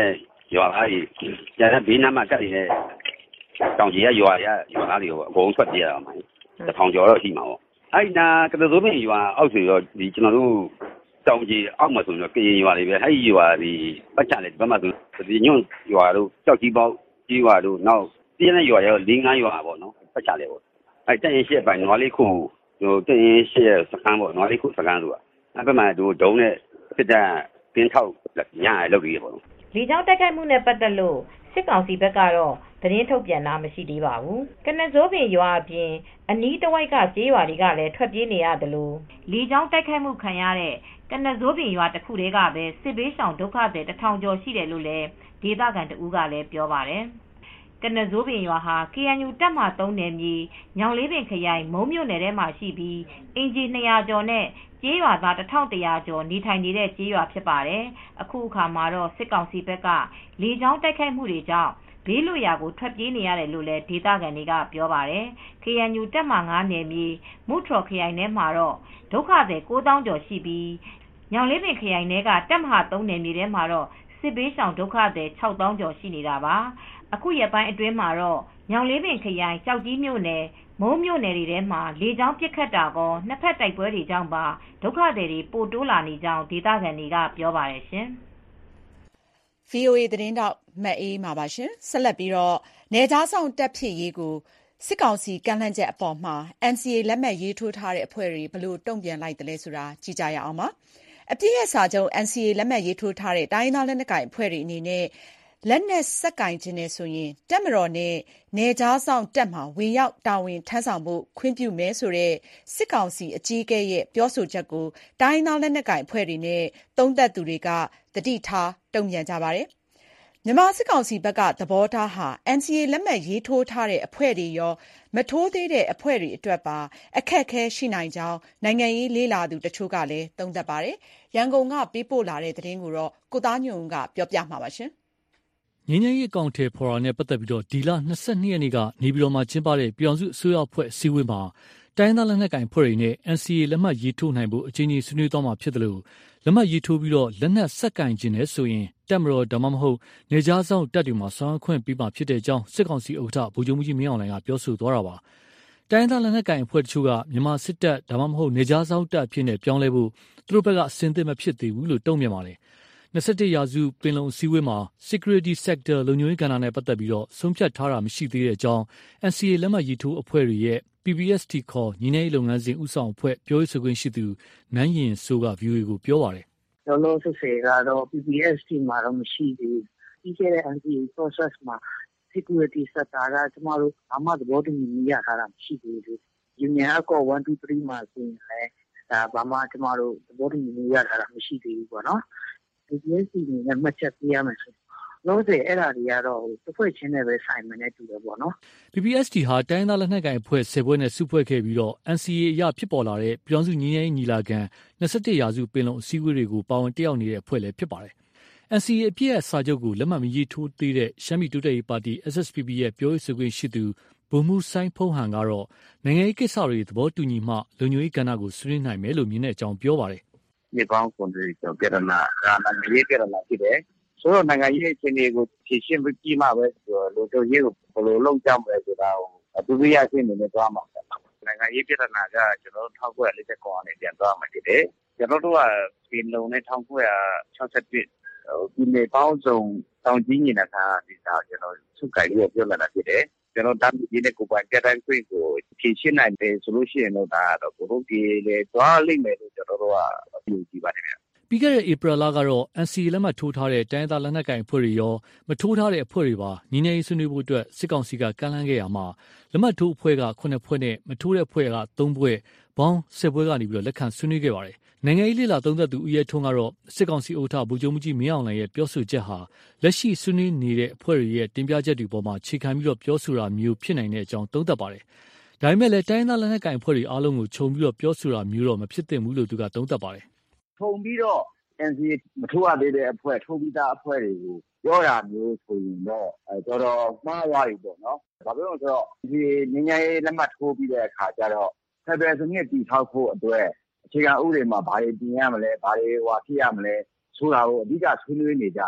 ရွာသားကြီးကျန်တဲ့ဘေးနားမှာကပ်နေတဲ့တောင်ကြီးကရွာရရွာသားတွေကိုအကုန်ထွက်ပြေးရအောင်မှာတစ်ထောင်ကျော်တော့ရှိမှာပေါ့အဲ့ဒီနာကတစိုးပင်ရွာအောက်ဆိုတော့ဒီကျွန်တော်တို့တောင်ကြီးအောက်မှာဆိုတော့ကရင်ရွာတွေပဲအဲ့ဒီရွာဒီပတ်ချတယ်ဘက်မှာဆိုဒီညွန့်ရွာတို့ကြောက်ကြီးပေါက်ကြီးရွာတို့နောက်ပြင်းတဲ့ရွာရော၄၅ရွာပေါ့နော်ပတ်ချတယ်ပေါ့အဲ့တရင်ရှိပိုင်နွားလေးခုဟိုတရင်ရှိစကန်းပေါ့နွားလေးခုစကန်းဆိုတာအဲ့ဘက်မှာတို့ဒုံနဲ့စစ်တပ်တင်းထောက်ညရလောက်ကြီးပေါ့လေကြောင်းတိုက်ခိုက်မှုနဲ့ပတ်သက်လို့စစ်ကောင်စီဘက်ကတော့သတင်းထုတ်ပြန်တာမရှိသေးပါဘူး။ကနဇိုးပင်ရွာအပြင်အနီးတစ်ဝိုက်ကကျေးရွာတွေကလည်းထွက်ပြေးနေရတယ်လို့လေကြောင်းတိုက်ခိုက်မှုခံရတဲ့ကနဇိုးပင်ရွာတစ်ခုတည်းကပဲစစ်ဘေးရှောင်ဒုက္ခသည်တစ်ထောင်ကျော်ရှိတယ်လို့လည်းဒေသခံတဦးကလည်းပြောပါတယ်။ကနဇိုးပင်ရွာဟာ ကေအန်ယူ တပ်မဟာသုံးနယ်မြေညောင်လေးပင်ခရိုင်မုံမြို့နယ်ထဲမှာရှိပြီးအင်ဂျီနှစ်ရာကျော်နဲ့ကျေးရွာသားတစ်ထောင်တစ်ရာကျော်နေထိုင်နေတဲ့ကျေးရွာဖြစ်ပါတယ်။အခုအခါမှာတော့စစ်ကောင်စီဘက်ကလေကြောင်းတိုက်ခိုက်မှုတွေကြောင့်ဘေးလွတ်ရာကိုထွက်ပြေးနေရတယ်လို့လည်းဒေသခံတွေကပြောပါတယ်။ ကေအန်ယူ တပ်မဟာငါးနယ်မြေမူထရော်ခရိုင်ထဲမှာတော့ဒုက္ခသည်ကိုးသောင်းကျော်ရှိပြီးညောင်လေးပင်ခရိုင်ထဲကတပ်မဟာသုံးနယ်မြေထဲမှာတော့စစ်ဘေးရှောင်ဒုက္ခသည်ခြောက်သောင်းကျော်ရှိနေတာပါ။အခုရက်ပိုင်းအတွင်းမှာတော့ညောင်လေးပင်ခရိုင်ကြောက်ကြီးမြို့နယ်မုံမြို့နယ်တွေထဲမှာလေကြောင်းပစ်ခတ်တာကောနှစ်ဖက်တိုက်ပွဲတွေကြောင့်ပါဒုက္ခသည်တွေပိုတိုးလာနေကြောင်းဒေသခံတွေကပြောပါတယ်ရှင်။ ဗွီအိုအေ သတင်းထောက်မအေးမာပါရှင်ဆက်လက်ပြီးတော့နယ်ခြားစောင့်တပ်ဖြစ်ရေးကိုစစ်ကောင်စီကမ်းလှမ်းချက်အပေါ်မှာ အန်စီအေ လက်မှတ်ရေးထိုးထားတဲ့အဖွဲ့တွေဘယ်လိုတုံ့ပြန်လိုက်သလဲဆိုတာကြည့်ကြရအောင်ပါအပြည့်ရဲ့စာချုပ် အန်စီအေ လက်မှတ်ရေးထိုးထားတဲ့တိုင်းရင်းသားလက်နက်ကိုင်အဖွဲ့တွေအနေနဲ့လက်နက်စက်ကင်ခြင်းနဲ့ဆိုရင်တပ်မတော်နဲ့နယ်ခြားစောင့်တပ်မှာဝင်ရောက်တာဝန်ထမ်းဆောင်ဖို့ခွင့်ပြုမယ်ဆိုတဲ့စစ်ကောင်စီအကြီးအကဲရဲ့ပြောဆိုချက်ကိုတိုင်းရင်းသားလက်နက်ကိုင်အဖွဲ့တွေနဲ့သုံးသပ်သူတွေကသတိထားတုံ့ပြန်ကြပါတယ်။မြန်မာစစ်ကောင်စီဘက်ကသဘောထားဟာ အန်စီအေ လက်မှတ်ရေးထိုးထားတဲ့အဖွဲ့တွေရောမထိုးသေးတဲ့အဖွဲ့တွေအတွက်ပါအခက်အခဲရှိနိုင်ကြောင်းနိုင်ငံရေးလေ့လာသူတချို့ကလည်းသုံးသပ်ပါတယ်။ရန်ကုန်ကပေးပို့လာတဲ့သတင်းကိုကိုသားညွန့်ကပြောပြမှာပါရှင်။ငြိမ်းချမ်းရေးအကောင့်ထဲဖော်တာနဲ့ပတ်သက်ပြီးဒီလ၂၂ရက်နေ့ကနေပြည်တော်မှာကျင်းပတဲ့ပြည်အောင်စုအစိုးရအဖွဲ့အစည်းအဝေးမှာတိုင်းသားလက်နက်ကိုင်အဖွဲ့တွေနဲ့ အန်စီအေ လက်မှတ်ရေးထိုးနိုင်ဖို့အချိန်ကြီးဆွေးနွေးသွားမှာဖြစ်တယ်လို့လက်မှတ်ရေးထိုးပြီးတော့လက်နက်စက်ကင်ခြင်းနဲ့ဆိုရင်တပ်မတော်ဒါမှမဟုတ်နေကြားဆောင်တပ်တွေမှာဆောင်ရွက်ခွင့်ပေးမှာဖြစ်တဲ့အကြောင်းစစ်ကောင်စီဥက္ကဋ္ဌဗိုလ်ချုပ်မှုကြီးမင်းအောင်လှိုင်ကပြောဆိုသွားတာပါ။တိုင်းသားလက်နက်ကိုင်အဖွဲ့တချို့ကမြန်မာစစ်တပ်ဒါမှမဟုတ်နေကြားဆောင်တပ်အဖြစ်နဲ့ပြောင်းလဲဖို့သူတို့ဘက်ကအဆင်သင့်မဖြစ်သေးဘူးလို့တုံ့ပြန်ပါတယ်။၂၁ရာစုပင်လုံအစည်းအဝေးမှာ Security Sector လုံခြုံရေးကဏ္ဍနဲ့ပတ်သက်ပြီးတော့ဆုံးဖြတ်ထားတာမရှိသေးတဲ့အကြောင်း အန်စီအေ လက်မှတ်ရေးထိုးအဖွဲ့တွေရဲ့ ပီ ပီ အက်စ် တီ ခေါ်ညီနေရေးလုပ်ငန်းစဉ်ဦးဆောင်အဖွဲ့ပြောရေးဆိုခွင့်ရှိသူနန်းရင်စိုးက ဗွီအိုအေကိုပြောပါတယ်။လောလောဆယ်ဆယ်ကတော့ ပီ ပီ အက်စ် တီ မှာတော့မရှိသေးဘူး။ပြီးခဲ့တဲ့ အန်စီအေ process မှာ Security Sector ကကျမတို့ဘာမှသဘောတူညီရထားတာမရှိသေးဘူး။ Union Accord one two three မှာဆိုရင်လည်းဒါဘာမှကျမတို့သဘောတူညီရထားတာမရှိသေးဘူးပေါ့နော်။ ပီ ပီ အက်စ် တီ အနေနဲ့မှတ်ချက်ပေးရမယ်ဆိုလို့ဆိုအဲ့ဒါတွေကတော့တစ်ဖွဲ့ချင်းနဲ့ပဲဆိုင်မှနဲ့တူတယ်ပေါ့နော်။ ပီ ပီ အက်စ် တီ ဟာတိုင်းသားလက်နက်ကိုင်အဖွဲ့ဆယ်ဖွဲ့နဲ့စုဖွဲ့ခဲ့ပြီးတော့ အန်စီအေ အရဖြစ်ပေါ်လာတဲ့ပြည်ထောင်စုငြိမ်းချမ်းရေးညီလာခံ၂၁ရာစုပင်လုံအစည်းအဝေးတွေကိုပါဝင်တက်ရောက်နေတဲ့အဖွဲ့လည်းဖြစ်ပါတယ်။ အန်စီအေ အပြည့်အစာချုပ်ကိုလက်မှတ်မရေးထိုးသေးတဲ့ရှမ်းပြည်တိုးတက်ရေးပါတီ အက်စ် အက်စ် ပီ ပီ ရဲ့ပြောရေးဆိုခွင့်ရှိသူဗိုလ်မှူးစိုင်းဖုန်းဟန်ကတော့နိုင်ငံရေးကိစ္စတွေသဘောတူညီမှလုံခြုံရေးကဏ္ဍကိုဆွေးနွေးနိုင်မယ်လို့မြင်တဲ့အကြောင်းပြောပါတယ်။ဒီပေါင်းကွန်ဒီကျော်ပြရနာဒါနိုင်ငံရေးပြရနာဖြစ်တယ်။ဆိုတော့နိုင်ငံရေးအခြေအနေကိုဖြည့်ရှင်းပြီးမှပဲလူတို့ရေးကိုဘယ်လိုလုပ်ကြမလဲဆိုတာကိုသူတို့ရရှိနေနေသွားမှာ။နိုင်ငံရေးပြရနာကကျွန်တော်တို့၁၉၄၉နဲ့ပြန်သွားမှာဖြစ်တယ်။ကျွန်တော်တို့ကပြည်လုံနဲ့၁၉၆၁ပြည်နယ်ပေါင်းစုံတောင်ကြီးညီနာခံဒီစာကျွန်တော်စုကြိုက်ပြီးပြောလာတာဖြစ်တယ်။ကျွန်တော်တမ်းပြည်နဲ့ကိုပိုင်ပြတိုင်းခွင့်ကိုဖြည့်ရှင်းနိုင်တယ်ဆိုလို့ရှိရင်တော့ဒါတော့ဘုရုပ်ကြီးလေသွားလိမ့်မယ်လို့ကျွန်တော်တို့ကပြောကြည့်ပါတယ်ဗျ။ပြီးခဲ့တဲ့ဧပြီလကတော့ အန်စီအေ လက်မှတ်ထိုးထားတဲ့တိုင်းသားလက်နက်ကိုင်အဖွဲ့တွေရောမထိုးထားတဲ့အဖွဲ့တွေပါငြိမ်းချမ်းရေးဆွေးနွေးဖို့အတွက်စစ်ကောင်စီကကမ်းလှမ်းခဲ့ရမှာလက်မှတ်ထိုးအဖွဲ့ကခုနှစ်ဖွဲ့နဲ့မထိုးတဲ့အဖွဲ့ကသုံးဖွဲ့ပေါင်းဆယ်ဖွဲ့ကနေပြီးတော့လက်ခံဆွေးနွေးခဲ့ပါတယ်။နိုင်ငံရေးလေလာသုံးသက်သူဦးရဲထွန်းကတော့စစ်ကောင်စီဥက္ကဋ္ဌဗိုလ်ချုပ်မှုကြီးမင်းအောင်လှိုင်ရဲ့ပြောဆိုချက်ဟာလက်ရှိဆွေးနွေးနေတဲ့အဖွဲ့တွေရဲ့တင်ပြချက်တွေပေါ်မှာခြေခံပြီးတော့ပြောဆိုတာမျိုးဖြစ်နိုင်တဲ့အကြောင်းသုံးသပ်ပါတယ်။ဒါပေမဲ့လည်းတိုင်းသားလက်နက်ကိုင်အဖွဲ့တွေအားလုံးကိုခြုံပြီးတော့ပြောဆိုတာမျိုးတော့မဖြစ်သင့်ဘူးလို့သူကသုံးသပ်ပါတယ်။ခြုံပြီးတော့ အန်စီအေ မထိုးရသေးတဲ့အဖွဲ့ထိုးပြီးသားအဖွဲ့တွေကိုပြောတာမျိုးဆိုရင်တော့တော်တော်မှားသွားပြီပေါ့နော်။ဘာဖြစ်လို့လဲဆိုတော့ဒီငញ្ញရေးလက်မှတ်ထိုးပြီးတဲ့အခါကျတော့ဖက်ဒရယ်စနစ်တည်ဆောက်ဖို့အတွက်အခြေခံဥပဒေမှာဘာတွေပြင်ရမလဲဘာတွေဟိုဖြစ်ရမလဲဆိုတာကိုအဓိကဆွေးနွေးနေကြတာ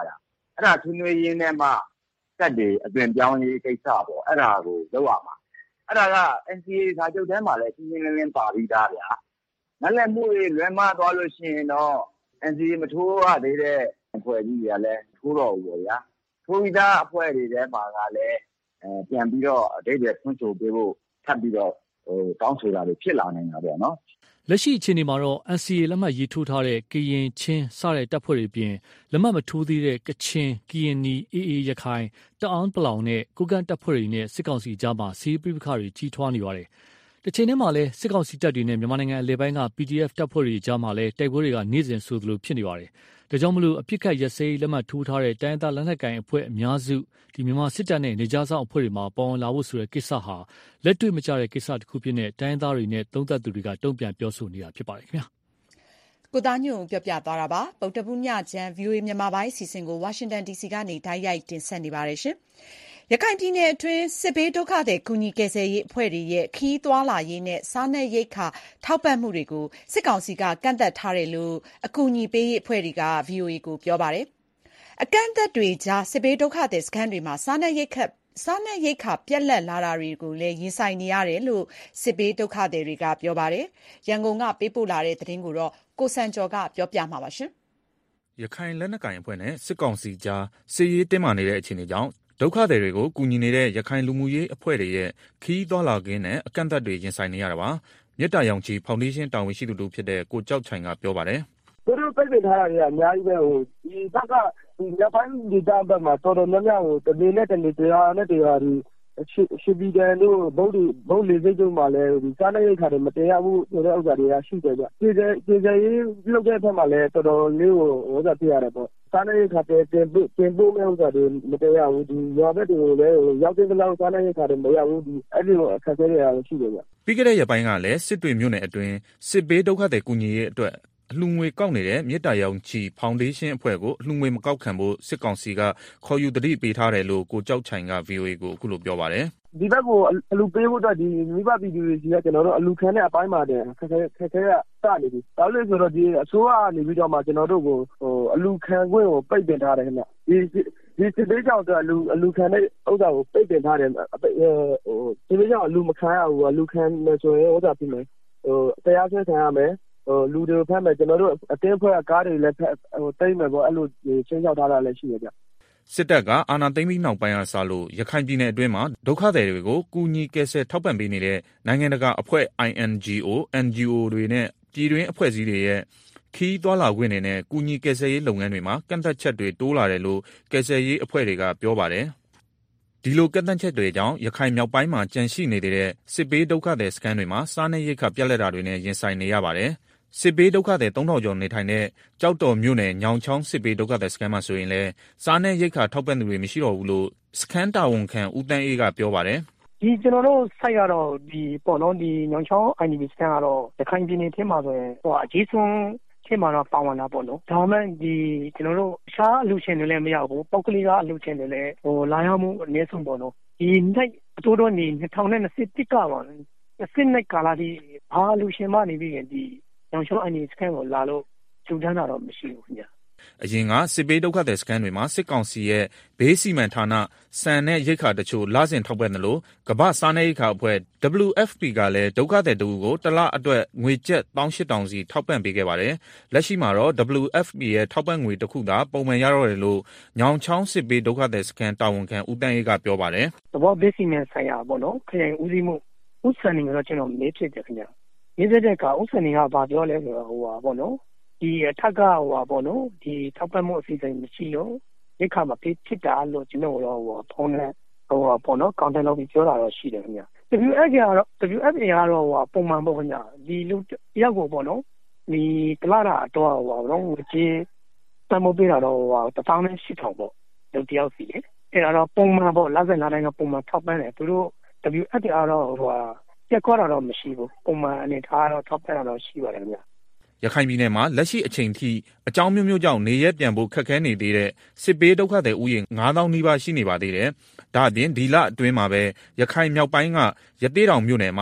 အဲ့ဒါဆွေးနွေးရင်းနဲ့မှတက်တွေအသွင်ပြောင်းရေးကိစ္စပေါ့အဲ့ဒါကိုလုပ်ရမှာအဲ့ဒါက အန် စီ အေ စာချုပ်ထဲမှာလည်းရှင်းရှင်းလင်းလင်းပါပြီးသားဗျာငလက်မှုတွေလွဲမှားသွားလို့ရှိရင်တော့ အန် စီ အေ မထိုးရသေးတဲ့အဖွဲ့ကြီးတွေကလည်းထိုးတော့ဘူးပေါ့ဗျာထိုးပြီးသားအဖွဲ့တွေထဲမှာကလည်းအဲပြန်ပြီးတော့အတိတ်တွေဖွင့်ဆိုပေးဖို့ထပ်ပြီးတော့ဟိုတောင်းဆိုတာတွေဖြစ်လာနေတာပေါ့နော်လက်ရှိအခြေအနေမှာတော့ အန် စီ အေ လက်မှတ်ရေးထိုးထားတဲ့ကရင်ချင်းစတဲ့တပ်ဖွဲ့တွေပြင်လက်မှတ်မထိုးသေးတဲ့ကချင် ကရင်နီ အေးအေးရခိုင်တအောင်းပလောင်နဲ့ကိုကန့်တပ်ဖွဲ့တွေနဲ့စစ်ကောင်စီကြားမှာစီးပြိပခါတွေကြီးထွားနေပါတယ်။တချိန်တည်းမှာလည်းစစ်ကောင်စီတပ်တွေနဲ့မြန်မာနိုင်ငံအလဲပိုင်းက ပီဒီအက်ဖ် တပ်ဖွဲ့တွေကြားမှာလည်းတိုက်ပွဲတွေကနေ့စဉ်ဆိုသလိုဖြစ်နေပါတယ်။ဒါကြောင့်မလို့အပြစ်ခတ်ရက်စဲလက်မှတ်ထိုးထားတဲ့တိုင်းဒေသလက်နက်ကိုင်အဖွဲ့အများစုဒီမြန်မာစစ်တပ်နဲ့နေကြားဆောင်အဖွဲ့တွေမှာပေါ်ဝင်လာဖို့ဆိုတဲ့ကိစ္စဟာလက်တွေ့မကျတဲ့ကိစ္စတစ်ခုဖြစ်တဲ့တိုင်းသားတွေနဲ့သုံးသပ်သူတွေကတုံ့ပြန်ပြောဆိုနေတာဖြစ်ပါတယ်ခင်ဗျာ။ကိုသားညွန့်ပြောပြသွားတာပါ။ဗုဒ္ဓဘုညချမ်း ဗီအိုအေ မြန်မာပိုင်းအစီအစဉ်ကိုဝါရှင်တန်ဒီစီကနေတိုက်ရိုက်တင်ဆက်နေပါတယ်ရှင်။ရခိုင်ပြည်နယ်အတွင်းစစ်ဘေးဒုက္ခသည်ကူညီကယ်ဆယ်ရေးအဖွဲ့တွေရဲ့ခီးသွားလာရေးနဲ့စားနပ်ရိက္ခာထောက်ပံ့မှုတွေကိုစစ်ကောင်စီကကန့်သတ်ထားတယ်လို့အကူအညီပေးရေးအဖွဲ့တွေက ဗီအိုအေ ကိုပြောပါတယ်။အကန့်အသတ်တွေကြားစစ်ဘေးဒုက္ခသည်စခန်းတွေမှာစားနပ်ရိက္ခာစားနပ်ရိက္ခာပြတ်လတ်လာတာတွေကိုလည်းရင်ဆိုင်နေရတယ်လို့စစ်ဘေးဒုက္ခသည်တွေကပြောပါတယ်။ရန်ကုန်ကပေးပို့လာတဲ့သတင်းကိုတော့ကိုစံကျော်ကပြောပြမှာပါရှင်။ရခိုင်လက်နက်ကိုင်အဖွဲ့နဲ့စစ်ကောင်စီကြားစစ်ရေးတင်းမာနေတဲ့အခြေအနေကြောင့်ဒုက္ခသည်တွေကိုကူညီနေတဲ့ရခိုင်လူမှုရေးအဖွဲ့တွေရဲ့ခီးသွားလာခင်းနဲ့အကန့်အသတ်တွေရင်ဆိုင်နေရတာပါမြတ်တာရောင်ကြီးဖောင်ဒေးရှင်းတာဝန်ရှိသူတို့ဖြစ်တဲ့ကိုကြောက်ချိုင်ကပြောပါတယ်သူတို့ပိတ်ပင်ထားတာတွေကအများကြီးပဲဟိုဒီဘက်ကဒီဂျပန်ဒီတာဘက်မှာတော်တော်များများဟိုတနေ့နဲ့တနေ့တရားနဲ့တရားဒီရှိပြီးတယ်လို့ဗုဒ္ဓဗုဒ္ဓလေးစိတ်တို့မှာလည်းဒီစားနပ်ရိက္ခာတွေမတင်ရဘူးဆိုတဲ့ဥစ္စာတွေကရှိတယ်ဗျ။ဒီဒီဒီရေးပြုလုပ်တဲ့ဘက်မှာလည်းတော်တော်လေးဟိုဥစ္စာပြရတယ်ပေါ့။စားနပ်ရိက္ခာတွေတင်ပို့တင်ပို့မဲ့ဥစ္စာတွေမတင်ရဘူးဒီရွာဘက်တွေကိုလည်းရောက်တဲ့လောက်စားနပ်ရိက္ခာတွေမရဘူးဒီအဲ့ဒီလိုအခက်အခဲတွေရှိတယ်ဗျ။ပြီးခဲ့တဲ့ရက်ပိုင်းကလည်းစစ်တွေမြို့နယ်အတွင်းစစ်ဘေးဒုက္ခသည်ကူညီရေးအတွက်အလှငွေကောက်နေတဲ့မြစ်တာရောင်ချီဖောင်ဒေးရှင်းအဖွဲ့ကိုအလှငွေမကောက်ခံဖို့စစ်ကောင်စီကခေါ်ယူတတိပေးထားတယ်လို့ကိုကြောက်ချိုင်က ဗီအိုအေ ကိုအခုလိုပြောပါတယ်ဒီဘက်ကိုအလူပေးဖို့အတွက်ဒီမိဘပြည်သူတွေကြီးကကျွန်တော်တို့အလူခံတဲ့အပိုင်းမှာတင်ခက်ခဲခက်ခဲကစနေပြီ။ဒါလို့ဆိုတော့ဒီအစိုးရကနေပြီးတော့မှကျွန်တော်တို့ကိုဟိုအလူခံခွင့်ကိုပိတ်ပင်ထားတယ်ခင်ဗျ။ဒီဒီစစ်ဘေးကြောင့်ဆိုအလူအလူခံတဲ့ဥစ္စာကိုပိတ်ပင်ထားတယ်ဟိုစစ်ဘေးကြောင့်အလူမခံရဘူးအလူခံမယ်ဆိုရင်ဥစ္စာပြင်မယ်ဟိုတရားစွဲခံရမယ်ဟိုလူတွေဖမ်းမယ်ကျွန်တော်တို့အတင်းဖွဲ့ကားတွေလည်းဟိုတိတ်မယ်ပေါ့အဲ့လိုချင်းချောက်ထားတာလည်းရှိရကြစစ်တပ်ကအာဏာသိမ်းပြီးနောက်ပိုင်းအစားလို့ရခိုင်ပြည်နယ်အတွင်းမှာဒုက္ခသည်တွေကိုကူညီကယ်ဆယ်ထောက်ပံ့ပေးနေတဲ့နိုင်ငံတကာအဖွဲ့ အိုင် အန် ဂျီ အို အန် ဂျီ အို တွေနဲ့ပြည်တွင်းအဖွဲ့အစည်းတွေရဲ့ခီးသွားလာခွင့်တွေနဲ့ကူညီကယ်ဆယ်ရေးလုပ်ငန်းတွေမှာကန့်သတ်ချက်တွေတိုးလာတယ်လို့ကယ်ဆယ်ရေးအဖွဲ့တွေကပြောပါတယ်ဒီလိုကန့်သတ်ချက်တွေကြောင့်ရခိုင်မြောက်ပိုင်းမှာကြန့်ရှိနေတဲ့စစ်ဘေးဒုက္ခသည်စခန်းတွေမှာစားနပ်ရိက္ခာပြတ်လတ်တာတွေနဲ့ရင်ဆိုင်နေရပါတယ်စစ်ဘေးဒုက္ခသည်သုံးထောင်ကျော်နေထိုင်တဲ့ကြောက်တော်မြို့နယ်ညောင်ချောင်းစစ်ဘေးဒုက္ခသည်စခန်းမှာဆိုရင်လည်းစားနပ်ရိက္ခာထောက်ပံ့သူတွေမရှိတော့ဘူးလို့စခန်းတာဝန်ခံဦးတန်းအေးကပြောပါတယ်ဒီကျွန်တော်တို့စိုက်ကတော့ဒီပေါ့နော်ဒီညောင်ချောင်း အိုင် ဒီ ဘီ စခန်းကတော့ရခိုင်ပြည်နယ်ထဲမှာဆိုရင်ဟိုအကြီးဆုံးထဲမှာတော့ပါဝင်တာပေါ့နော်ဒါမှမဟုတ်ဒီကျွန်တော်တို့ရှားအလူရှင်တွေလည်းမရဘူးပောက်ကလေးကအလူရှင်တွေလည်းဟိုလာရောက်မှုအနည်းဆုံးပေါ့နော်ဒီနေ့အတိုးတော့နေ၂၀၂၁ကပါနှစ်နှစ်ကာလဒီဘာလူရှင်မနေပြီးရင်ဒီညောင်ချောင်း အိုင် ဒီ စခန်းကိုလာလို့ကျူတန်းတာတော့မရှိဘူးခင်ဗျအရင်ကစစ်ဘေးဒုက္ခသည်စခန်းတွေမှာစစ်ကောင်စီရဲ့ဘေးစီမံဌာနစံနဲ့ရိက္ခာတချို့လစဉ်ထောက်ပံ့တယ်လို့ကမ္ဘာစားနပ်ရိက္ခာအဖွဲ့ ဒဘလျူ အက်ဖ် ပီ ကလည်းဒုက္ခသည်တဦးကိုတစ်လအတွက်ငွေကျပ်၁၈၀၀၀စီထောက်ပံ့ပေးခဲ့ပါတယ်လက်ရှိမှာတော့ ဒဘလျူ အက်ဖ် ပီ ရဲ့ထောက်ပံ့ငွေတစ်ခုသာပုံမှန်ရတော့တယ်လို့ညောင်ချောင်းစစ်ဘေးဒုက္ခသည်စခန်းတာဝန်ခံဦးတန်းအေးကပြောပါတယ်သဘောဘေးစီမံဆိုင်ရာပေါ့နော်ခရိုင်ဦးစီးမှုဦးစံနေတော့ကျွန်တော်မေးဖြစ်တယ်ခင်ဗျရေးတဲ့ကဦးစံနေကဘာပြောလဲဆိုတော့ဟိုပါပေါ့နော်ဒီအထက်ကဟိုပါပေါ့နော်ဒီထောက်ပံ့မှုအစီအစဉ်မရှိလို့ရိက္ခာမပေးဖြစ်တာလို့ကျွန်တော်တို့ဟိုဖုန်းနဲ့ဟိုပါပေါ့နော်ကောင်တယ်လုပ်ပြီးပြောတာတော့ရှိတယ်ခင်ဗျ ဒဘလျူ အက်ဖ် ကတော့ ဒဘလျူ အက်ဖ် ကတော့ဟိုပုံမှန်ပေါ့ခင်ဗျဒီလူတယောက်ကိုပေါ့နော်ဒီတလားတာတော့ဟိုပါတော့ငွေကြေးတမိုးပေးတာတော့ဟိုပါတစ်သောင်းနဲ့ရှစ်ထောင်ပေါ့လူတယောက်စီလေအဲ့ဒါတော့ပုံမှန်ပေါ့လစဉ်လာတိုင်းကပုံမှန်ထောက်ပံ့တယ်သူတို့ ဒဘလျူ အက်ဖ် ကတော့ဟိုပါပြက်ခွာတာတော့မရှိဘူးပုံမှန်အနေထားတော့ထောက်ပံ့တာတော့ရှိပါတယ်ခင်ဗျရခိုင်ပြည်နယ်မှာလက်ရှိအချိန်ထိအကြောင်းမျိုးမျိုးကြောင့်နေရပြန်ဖို့ခက်ခဲနေသေးတဲ့စစ်ဘေးဒုက္ခသည်ဥယျာဉ်၅သောင်းနီးပါးရှိနေပါသေးတယ်။ဒါ့အပြင်ဒီလအတွင်းမှာပဲရခိုင်မြောက်ပိုင်းကရသေးတောင်မြို့နယ်မှာ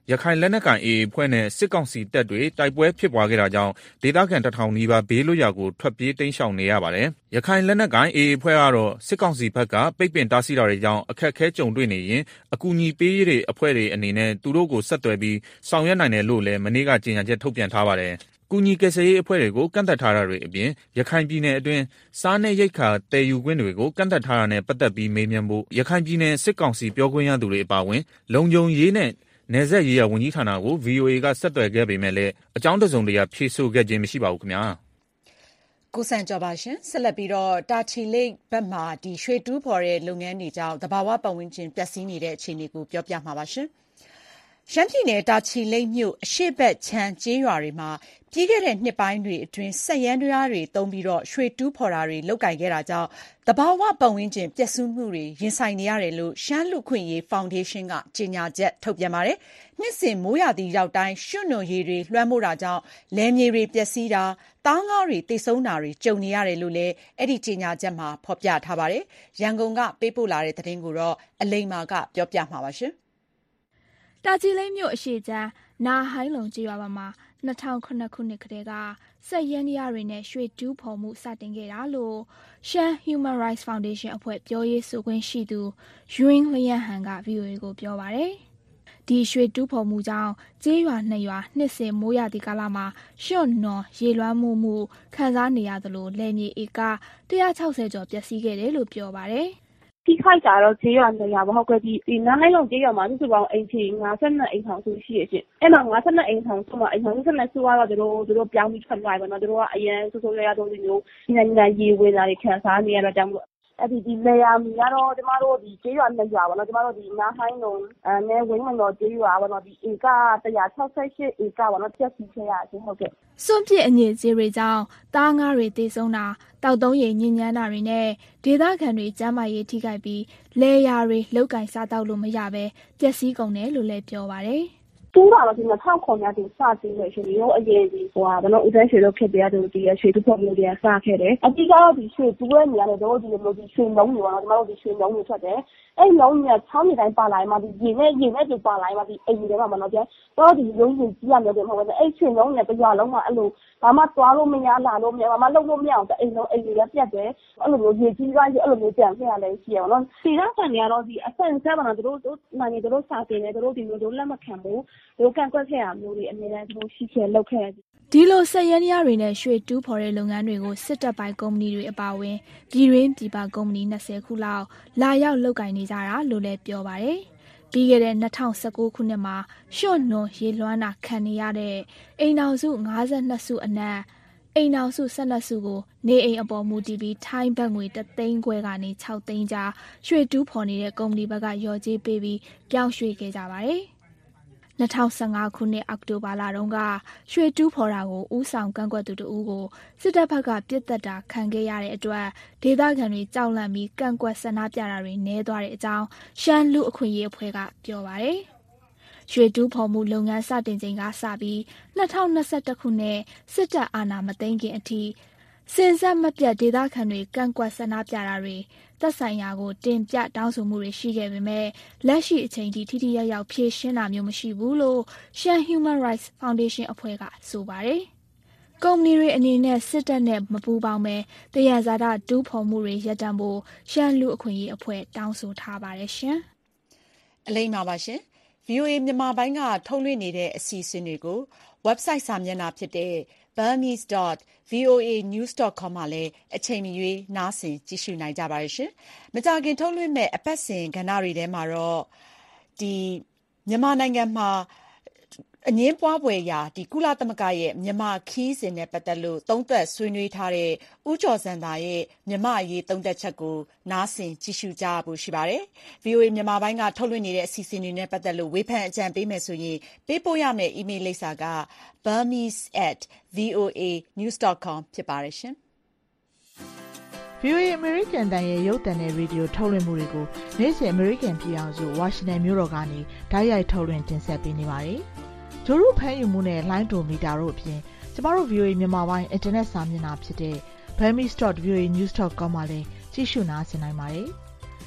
ရခိုင်လက်နက်ကိုင် အေအေ ဖွဲ့နဲ့စစ်ကောင်စီတပ်တွေတိုက်ပွဲဖြစ်ပွားခဲ့တာကြောင့်ဒေသခံတစ်ထောင်နီးပါးဘေးလွတ်ရာကိုထွက်ပြေးတိမ်းရှောင်နေရပါတယ်။ရခိုင်လက်နက်ကိုင် အေအေ ဖွဲ့ကတော့စစ်ကောင်စီဘက်ကပိတ်ပင်တားဆီးတာတွေကြောင့်အခက်အခဲကြုံတွေ့နေရင်အကူအညီပေးရေးတွေအဖွဲ့တွေအနေနဲ့သူတို့ကိုဆက်သွယ်ပြီးဆောင်ရွက်နိုင်တယ်လို့လည်းမနေ့ကကြေညာချက်ထုတ်ပြန်ထားပါတယ်။ကူညီကယ်ဆယ်ရေးအဖွဲ့တွေကိုကန့်သက်ထားတာတွေအပြင်ရခိုင်ပြည်နယ်အတွင်းစားနပ်ရိက္ခာတည်ယူခွင့်တွေကိုကန့်သက်ထားတာနဲ့ပတ်သက်ပြီးမေးမြန်းဖို့ရခိုင်ပြည်နယ်စစ်ကောင်စီပြောခွင့်ရသူတွေအပါအဝင်လုံခြုံရေးနဲ့နယ်စပ်ရေးရာဝန်ကြီးဌာနကို ဗွီအိုအေ ကဆက်သွယ်ခဲ့ပေမဲ့လည်းအကြောင်းတစုံတရာဖြေဆိုခဲ့ခြင်းမရှိပါဘူးခင်ဗျာကိုစံကြောပါရှင်ဆက်လက်ပြီးတော့တာချီလိတ်ဘက်မှာဒီရွှေတူးဖော်တဲ့လုပ်ငန်းတွေကြောင့်တဘာဝပတ်ဝန်းကျင်ပျက်စီးနေတဲ့အခြေအနေကိုပြောပြမှာပါရှင်ရှမ်းပြည်နယ်တာချီလိတ်မြို့အရှေ့ဘက်ခြမ်းကျေးရွာတွေမှာပြီးခဲ့တဲ့နှစ်ပိုင်းတွေအတွင်းဆက်ရန်တရားတွေတုံးပြီးတော့ရွှေတူးဖော်တာတွေလုပ်ကင်ခဲ့တာကြောင့်တဘာဝပတ်ဝန်းကျင်ပျက်စီးမှုတွေရင်ဆိုင်နေရတယ်လို့ရှမ်းလူခွင့်ရေးဖောင်ဒေးရှင်းကကြေညာချက်ထုတ်ပြန်ပါတယ်။နှစ်စဉ်မိုးရာသီရောက်တိုင်းရွှွနွန်ရည်တွေလွှမ်းမိုးတာကြောင့်လယ်မြေတွေပျက်စီးတာသားငါးတွေတိတ်ဆုံးတာတွေကြုံနေရတယ်လို့လည်းအဲ့ဒီကြေညာချက်မှာဖော်ပြထားပါတယ်။ရန်ကုန်ကပေးပို့လာတဲ့သတင်းကိုတော့အလိမ္မာကပြောပြမှာပါရှင်။တာချီလိတ်မြို့အရှိချမ်းနာဟိုင်းလုံကျေးရွာမှာ၂၀၀၈ခုနှစ်ကတည်းကဆက်ရန်ရတွေနဲ့ရွှေတူးဖော်မှုစတင်ခဲ့တာလို့ရှမ်း Human Rights Foundation အဖွဲ့ပြောရေးဆိုခွင့်ရှိသူယွင်းလျန်ဟန်က ဗွီအိုအေ ကိုပြောပါတယ်။ဒီရွှေတူးဖော်မှုကြောင့်ကျေးရွာနှစ်ရွာနှစ်စဉ်မိုးရာသီကာလမှာရွှွနွန်ရေလွှမ်းမှုမှုခံစားနေရသလိုလယ်မြေဧက၁၆၀ကျော်ပျက်စီးခဲ့တယ်လို့ပြောပါတယ်။ထိခိုက်ကြတော့ကျေးရွာနေရာမဟုတ်ကဲ့ဒီဒီနားလိုက်လုံးကျေးရွာမှာစုစုပေါင်းအိမ်ချီ၅၂အိမ်ထောင်စုရှိရဖြစ်အဲ့မှာ၅၂အိမ်ထောင်စုမှာအိမ်ထောင်စုနဲ့စုရတော့တို့တို့ပြောင်းပြီးထွက်သွားပြီပေါ့နော်တို့ကအရင်စုစုရရတော့ဒီမျိုးဒီနေ့နေ့ရေဝင်လာတွေခံစားနေရတော့ကြောင့်အဲ့ဒီဒီနေရာမျိုးကတော့ကျမတို့ဒီကျေးရွာနေရာပေါ့နော်ကျမတို့ဒီနားဟိုင်းလုံးအဲနဲ့ဝင်းမတော်ကျေးရွာပေါ့နော်ဒီဧက၁၆၈ဧကပေါ့နော်ပြည့်စုံခဲ့ရခြင်းဟုတ်ကဲ့စွန့်ပစ်အငြိကျေးတွေကြောင့်သားငါးတွေတေဆုံးတာတောက်သုံးရည်ညဉ့်ညမ်းတာတွေနဲ့ဒေသခံတွေကျန်းမာရေးထိခိုက်ပြီးလဲယာတွေလောက်ကင်စားတောက်လို့မရပဲပျက်စီးကုန်တယ်လို့လည်းပြောပါတယ်တူးတာတော့ဒီ၂၀၀ခုနှစ်ဒီစတင်လို့ရှိရင်ရောအရင်ဒီဟိုဟာဘယ်လိုဦးတန်းရွှေတို့ဖြစ်ပြတဲ့ဒီရွှေတူးဖော်မှုတွေကစခဲ့တယ်အတိကတော့ဒီရွှေတူးရဲ့နေရာနဲ့တို့ဒီလိုဒီရွှေလုံးတွေပေါ့နော်ကျမတို့ဒီရွှေလုံးတွေထွက်တယ်အဲ့လုံးကြီးကချောင်းနေတိုင်းပါလာမှဒီရေနဲ့ရေနဲ့ဒီပါလာမှဒီအိမ်တွေမှာမနော်ကျတော့ဒီရုံးကြီးကြီးရမျိုးတွေမဟုတ်ဘူးအဲ့ရွှေလုံးနဲ့တရွာလုံးမှာအဲ့လိုဘာမှသွားလို့မရလာလို့မရဘာမှလုပ်လို့မရအောင်အိမ်လုံးအိမ်တွေလည်းပြတ်တယ်အဲ့လိုမျိုးရေကြီးသွားကြီးအဲ့လိုမျိုးပြန်ခဲ့ရလဲရှိရပါတော့ဒီတော့ဆန်တွေကတော့ဒီအဆန်ဆက်ပါတော့တို့တို့နိုင်တို့တို့စာတင်တယ်တို့ဒီလိုတို့လက်မခံဘူးတို့ကန့်ကွက်ခဲ့ရမျိုးတွေအများအားတို့ရှိခဲ့လောက်ခဲ့ဒီလိုဆက်ရန်ရတွေနဲ့ရွှေတူးဖော်တဲ့လုပ်ငန်းတွေကိုစစ်တပ်ပိုင်းကုမ္ပဏီတွေအပါအဝင်ပြည်တွင်းပြည်ပကုမ္ပဏီ၂၀ခုလောက်လာရောက်လုပ်ကိုင်နေကြတာလို့လည်းပြောပါတယ်။ပြီးခဲ့တဲ့၂၀၁၉ခုနှစ်မှာရွှွနွန်ရေလွှမ်းတာခံနေရတဲ့အိမ်တော်စု၅၂စုအနက်အိမ်တော်စု၁၂စုကိုနေအိမ်အပေါ်မူတည်ပြီးထိုင်းဘတ်ငွေတသိန်းခွဲကနေ၆သိန်းကြားရွှေတူးဖော်နေတဲ့ကုမ္ပဏီဘက်ကရော်ကြေးပေးပြီးပြောင်းရွှေ့ခဲ့ကြပါတယ်။၂၀၁၅ခုနှစ်အောက်တိုဘာလတုန်းကရွှေတူးဖော်တာကိုဦးဆောင်ကန့်ကွက်သူတဦးကိုစစ်တပ်ဘက်ကပြစ်တက်တာခံခဲ့ရတဲ့အတွက်ဒေသခံတွေကြောက်လန့်ပြီးကန့်ကွက်ဆန္ဒပြတာတွေနည်းသွားတဲ့အကြောင်းရှမ်းလူအခွင့်အရေးအဖွဲ့ကပြောပါတယ်။ရွှေတူးဖော်မှုလုပ်ငန်းစတင်ချိန်ကစပြီး၂၀၂၁ခုနှစ်စစ်တပ်အာဏာမသိမ်းခင်အထိစင်စက်မပြတ်ဒေသခံတွေကန့်ကွက်ဆန္ဒပြတာတွေသက်ဆိုင်ရာကိုတင်ပြတောင်းဆိုမှုတွေရှိခဲ့ပေမဲ့လက်ရှိအချိန်ထိထိထိရောက်ရောက်ဖြေရှင်းတာမျိုးမရှိဘူးလို့ရှမ်း Human Rights Foundation အဖွဲ့ကဆိုပါတယ်။ကုမ္ပဏီတွေအနေနဲ့စစ်တပ်နဲ့မပူးပေါင်းပဲတယံဇာတတူးဖော်မှုတွေရပ်တန့်ဖို့ရှမ်းလူအခွင့်အရေးအဖွဲ့တောင်းဆိုထားပါတယ်ရှင်။အလိမ္မာပါရှင်။ ဗွီအိုအေ မြန်မာပိုင်းကထုတ်လွှင့်နေတဲ့အစီအစဉ်တွေကို website စာမျက်နှာဖြစ်တဲ့ burmese dot voa news dot com မှာလည်းအချိန်မရွေးနားဆင်ကြည့်ရှုနိုင်ကြပါတယ်ရှင်။မကြာခင်ထုတ်လွှင့်မဲ့အပတ်စဉ်ကဏ္ဍတွေထဲမှာတော့ဒီမြန်မာနိုင်ငံမှာအငြင်းပွားဖွယ်ရာဒီကုလသမဂ္ဂရဲ့မြန်မာခီးစဉ်နဲ့ပတ်သက်လို့သုံးသပ်ဆွေးနွေးထားတဲ့ဦးကျော်စံသာရဲ့မြန်မာအရေးသုံးသပ်ချက်ကိုနားဆင်ကြည့်ရှုကြဖို့ရှိပါတယ်။ ဗွီအိုအေ မြန်မာပိုင်းကထုတ်လွှင့်နေတဲ့အစီအစဉ်တွေနဲ့ပတ်သက်လို့ဝေဖန်အကြံပေးမယ်ဆိုရင်ပေးပို့ရမယ့် email လိပ်စာက burmese at voa news dot com ဖြစ်ပါတယ်ရှင်။ ဗွီအိုအေ American တန်ရဲ့ရုပ်သံနဲ့ရေဒီယိုထုတ်လွှင့်မှုတွေကိုနေ့စဉ် American ပြည်အောင်စုဝါရှင်တန်မြို့တော်ကနေဓာတ်ရိုက်ထုတ်လွှင့်တင်ဆက်ပေးနေပါတယ်။ဂျိုရုဖမ်းယူမှုနဲ့လိုင်းဒိုမီတာတို့အပြင်ကျမတို့ ဗွီအိုအေ မြန်မာပိုင်းအင်တာနက်စာမျက်နှာဖြစ်တဲ့ burmese dot voa news dot com မှာလည်းကြည့်ရှုနားဆင်နိုင်ပါတယ်။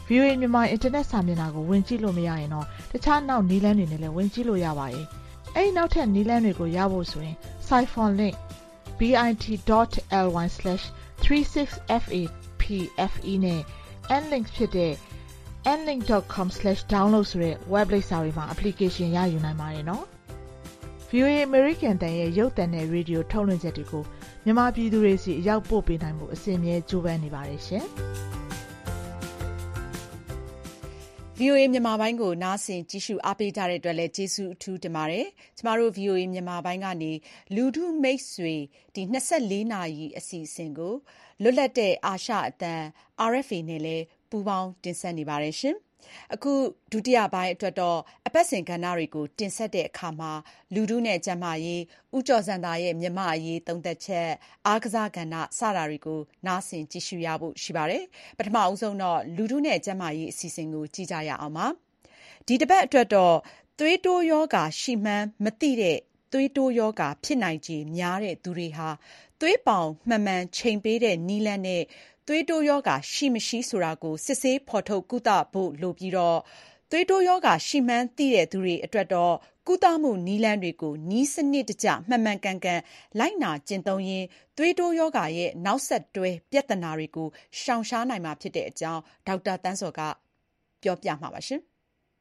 ဗီအိုအေ မြန်မာအင်တာနက်စာမျက်နှာကိုဝင်ကြည့်လို့မရရင်တော့တခြားနောက်နည်းလမ်းတွေနဲ့လည်းဝင်ကြည့်လို့ရပါတယ်။အဲဒီနောက်ထပ်နည်းလမ်းတွေကိုရဖို့ဆိုရင် Siphon link bit.ly slash 36fapfe နဲ့ nlink ဖြစ်တဲ့ nlink dot com slash download ဆိုတဲ့ web လိပ်စာတွေမှာ application ရယူနိုင်ပါတယ်နော်။ ဗီအိုအေ American တန်ရဲ့ရုပ်သံနဲ့ရေဒီယိုထုတ်လွှင့်ချက်တွေကိုမြန်မာပြည်သူတွေစီအရောက်ပို့ပေးနိုင်မှုအစဉ်အမြဲကြိုးပမ်းနေပါတယ်ရှင်။ဗီအိုအေမြန်မာပိုင်းကိုနားဆင်ကြည့်ရှုအားပေးကြတဲ့အတွက်လည်းကျေးဇူးအထူးတင်ပါတယ်။ကျမတို့ ဗီအိုအေမြန်မာပိုင်းကနေလူထုမိတ်ဆွေဒီနှစ်十四နာရီအစီအစဉ်ကိုလွတ်လပ်တဲ့အာရှအသံ R F A နဲ့လည်းပူးပေါင်းတင်ဆက်နေပါတယ်ရှင်။အခုဒုတိယပိုင်းအတွက်တော့အပတ်စဉ်ကဏ္ဍတွေကိုတင်ဆက်တဲ့အခါမှာလူထုနဲ့ကျန်းမာရေးဦးကျော်စံသာရဲ့မြန်မာအရေးသုံးသက်ချက်အားကစားကဏ္ဍစတာတွေကိုနားဆင်ကြည့်ရှုရဖို့ရှိပါတယ်။ပထမအဦးဆုံးတော့လူထုနဲ့ကျန်းမာရေးအစီအစဉ်ကိုကြည့်ကြရအောင်ပါ။ဒီတစ်ပတ်အတွက်တော့သွေးတိုးရောဂါရှိမှန်းမသိတဲ့သွေးတိုးရောဂါဖြစ်နိုင်ခြေများတဲ့သူတွေဟာသွေးပေါင်မှန်မှန်ချိန်ပေးတဲ့နည်းလမ်းနဲ့သွေးတိုးရောဂါရှိမရှိဆိုတာကိုစစ်ဆေးဖော်ထုတ်ကုသဖို့လိုပြီးတော့သွေးတိုးရောဂါရှိမှန်းသိတဲ့သူတွေအတွက်တော့ကုသမှုနည်းလမ်းတွေကိုနည်းစနစ်တကျမှန်မှန်ကန်ကန်လိုက်နာကျင့်သုံးရင်းသွေးတိုးရောဂါရဲ့နောက်ဆက်တွဲပြဿနာတွေကိုရှောင်ရှားနိုင်မှာဖြစ်တဲ့အကြောင်းဒေါက်တာတန်းစောကပြောပြမှာပါရှင်။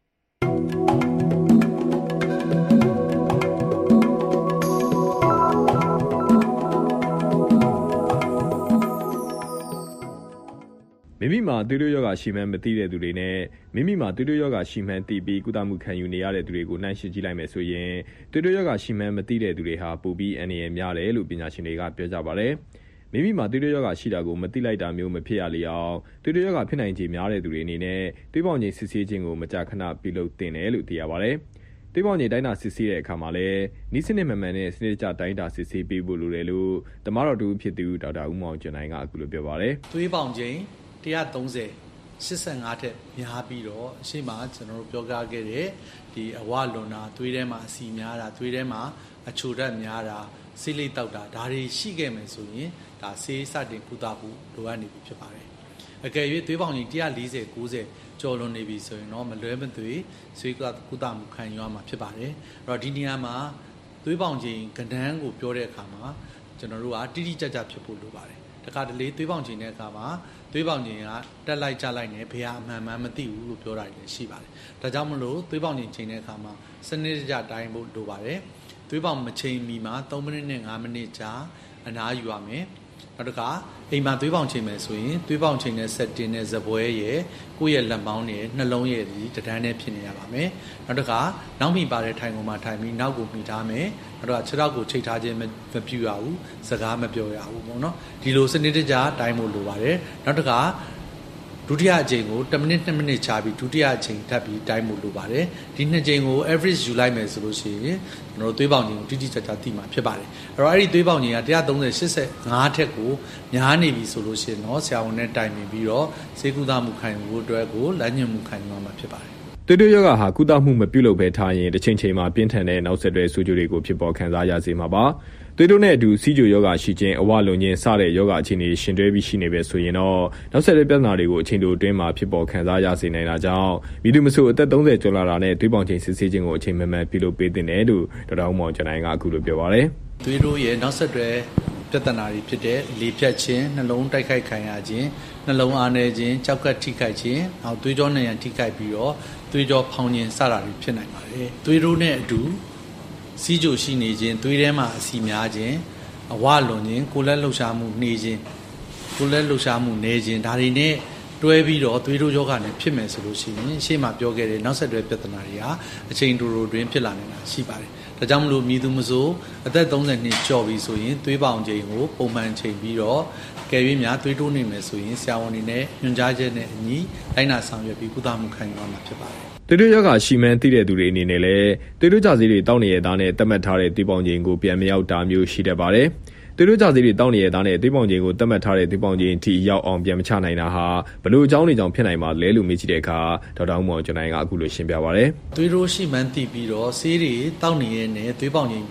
မိမိမှာသွေးတိုးရောဂါရှိမှန်းမသိတဲ့သူတွေနဲ့မိမိမှာသွေးတိုးရောဂါရှိမှန်းသိပြီးကုသမှုခံယူနေရတဲ့သူတွေကိုနှိုင်းယှဉ်ကြည့်လိုက်မယ်ဆိုရင်သွေးတိုးရောဂါရှိမှန်းမသိတဲ့သူတွေဟာပိုပြီးအန္တရာယ်များတယ်လို့ပညာရှင်တွေကပြောကြပါတယ်။မိမိမှာသွေးတိုးရောဂါရှိတာကိုမသိလိုက်တာမျိုးမဖြစ်ရလေအောင်သွေးတိုးရောဂါဖြစ်နိုင်ခြေများတဲ့သူတွေအနေနဲ့သွေးပေါင်ချိန်စစ်ဆေးခြင်းကိုမကြာခဏပြုလုပ်သင့်တယ်လို့သိရပါတယ်။သွေးပေါင်ချိန်တိုင်းတာစစ်ဆေးတဲ့အခါမှာလည်းနီးစနစ်မှန်မှန်နဲ့စနစ်တကျတိုင်းတာစစ်ဆေးပေးဖို့လိုတယ်လို့တမတော်တူဖြစ်သူဒေါက်တာဦးမောင်ကျော်နိုင်ကအခုလိုပြောပါတယ်။သွေးပေါင်ချိန်one thirty eighty-fiveထက်များပြီးတော့အရှိမကျွန်တော်တို့ပြောကြားခဲ့တဲ့ဒီအဝလွန်တာသွေးထဲမှာအဆီများတာသွေးထဲမှာအချိုဓာတ်များတာဆေးလိပ်တောက်တာဒါတွေရှိခဲ့မယ်ဆိုရင်ဒါဆေးစတင်ကုသဖို့လိုအပ်နေပြီဖြစ်ပါတယ်။အကယ်၍သွေးပေါင်ချိန်one forty ninetyကျော်လွန်နေပြီဆိုရင်တော့မလွဲမသွေဆေးကုသမှုခံယူရမှာဖြစ်ပါတယ်။အဲ့တော့ဒီနေရာမှာသွေးပေါင်ချိန်ကဏ္ဍကိုပြောတဲ့အခါမှာကျွန်တော်တို့ကတိတိကျကျဖြစ်ဖို့လိုပါတယ်။တခါတလေသွေးပေါင်ချိန်တဲ့အခါမှာသွေးပေါင်ချိန်ကတက်လိုက်ကျလိုက်နေဘယ်ဟာအမှန်မှန်မသိဘူးလို့ပြောတာလည်းရှိပါတယ်။ဒါကြောင့်မလို့သွေးပေါင်ချိန်ချိန်တဲ့အခါမှာစနစ်တကျတိုင်းဖို့လိုပါတယ်။သွေးပေါင်မချိန်မီမှာthreeမိနစ်နဲ့fiveမိနစ်ကြာအနားယူရမယ်။နောက်တစ်ခါအိမ်မှာသွေးပေါင်ချိန်မယ်ဆိုရင်သွေးပေါင်ချိန်တဲ့ setting နဲ့ဇပွဲရဲ့ကိုယ့်ရဲ့လက်မောင်းနဲ့နှလုံးရဲ့ဒီတန်းနဲ့ဖြစ်နေရပါမယ်။နောက်တစ်ခါနောက်မိပါတဲ့ထိုင်ကုန်မှာထိုင်ပြီးနောက်ကိုမိထားမယ်။နောက်တော့ခြေထောက်ကိုချိတ်ထားခြင်းမပြုရဘူး။စကားမပြောရဘူးပေါ့နော်။ဒီလိုစနစ်တကျတိုင်းဖို့လိုပါတယ်။နောက်တစ်ခါဒုတိယအကြိမ်ကိုoneမိနစ်twoမိနစ်ခြားပြီးဒုတိယအကြိမ်ထပ်ပြီးတိုင်းဖို့လိုပါတယ်။ဒီနှစ်ကြိမ်ကို average ယူလိုက်မယ်ဆိုလို့ရှိရင်ကျွန်တော်တို့သွေးပေါင်ချိန်ကိုတိတိကျကျသိမှာဖြစ်ပါတယ်။အဲ့တော့အဲ့ဒီသွေးပေါင်ချိန်ကone thirty eighty-fiveထက်ကိုများနေပြီဆိုလို့ရှိရင်တော့ဆရာဝန်နဲ့တိုင်ပင်ပြီးတော့ဆေးကုသမှုခံယူဖို့အတွက်ကိုလမ်းညွှန်မှုခံယူရမှာဖြစ်ပါတယ်။သွေးတိုးရောဂါဟာကုသမှုမပြုလုပ်ဘဲထားရင်တစ်ချိန်ချိန်မှာပြင်းထန်တဲ့နောက်ဆက်တွဲဆိုးကျိုးတွေကိုဖြစ်ပေါ်ခံစားရစေမှာပါ။သွေးတိုးနဲ့အတူစီးကျိုရောဂါရှိခြင်းအဝလွန်ခြင်းစတဲ့ရောဂါအခြေအနေရှင်တွဲပြီးရှိနေပဲဆိုရင်တော့နောက်ဆက်တွဲပြဿနာတွေကိုအချိန်တိုအတွင်းမှာဖြစ်ပေါ်ခံစားရစေနိုင်တာကြောင့်မိသူမဆိုအသက်thirtyကျော်လာတာနဲ့သွေးပေါင်ချိန်စစ်ဆေးခြင်းကိုအချိန်မှန်မှန်ပြုလုပ်ပေးသင့်တယ်လို့ဒေါက်တာဦးမောင်ကျော်နိုင်ကအခုလိုပြောပါတယ်။သွေးတိုးရဲ့နောက်ဆက်တွဲပြဿနာတွေဖြစ်တဲ့လေဖြတ်ခြင်းနှလုံးတိုက်ခိုက်ခံရခြင်းနှလုံးအားနည်းခြင်းကြောက်ကပ်ထိခိုက်ခြင်းနောက်သွေးကြောနံရံထိခိုက်ပြီးတော့သွေးကြောဖောင်းခြင်းစတာတွေဖြစ်နိုင်ပါတယ်။သွေးတိုးနဲ့အတူစီးကြိုရှိနေခြင်းသွေးထဲမှာအဆီများခြင်းအဝလွန်ခြင်းကိုယ်လက်လှုပ်ရှားမှုနှေးခြင်းကိုယ်လက်လှုပ်ရှားမှုနှဲခြင်းဒါတွေနဲ့တွဲပြီးတော့သွေးတိုးရောဂါနဲ့ဖြစ်မယ်ဆိုလို့ရှိရင်ရှေ့မှာပြောခဲ့တဲ့နောက်ဆက်တွဲပြဿနာတွေဟာအချိန်တိုတိုတွင်ဖြစ်လာနေတာရှိပါတယ်။ဒါကြောင့်မလို့မြည်သူမဆိုအသက်thirtyနှစ်ကျော်ပြီဆိုရင်သွေးပေါင်ချိန်ကိုပုံမှန်ချိန်ပြီးတော့ကယ်၍များသွေးတိုးနေမယ်ဆိုရင်ဆရာဝန်တွေနဲ့ညွှန်ကြားချက်နဲ့အညီလိုက်နာဆောင်ရွက်ပြီးကုသမှုခံယူရမှာဖြစ်ပါတယ်။သွေးတိုးရောဂါရှိမှန်းသိတဲ့သူတွေအနေနဲ့လည်းသွေးတိုးကြဆေးတွေတောက်နေရတဲ့နဲ့သတ်မှတ်ထားတဲ့သွေးပေါင်ချိန်ကိုပြန်မရောက်တာမျိုးရှိတတ်ပါတယ်။သွေးတိုးကြဆေးတွေတောက်နေရတဲ့နဲ့သွေးပေါင်ချိန်ကိုသတ်မှတ်ထားတဲ့သွေးပေါင်ချိန်အထိရောက်အောင်ပြန်မချနိုင်တာဟာဘလို့အကြောင်းတွေကြောင့်ဖြစ်နိုင်ပါလဲလို့မေးကြည့်တဲ့အခါဒေါက်တာဦးမောင်ကျော်နိုင်ကအခုလိုရှင်းပြပါတယ်။သွေးတိုးရှိမှန်းသိပြီးတော့ဆေးတွေတောက်နေရတဲ့သွေးပေါင်ချိန်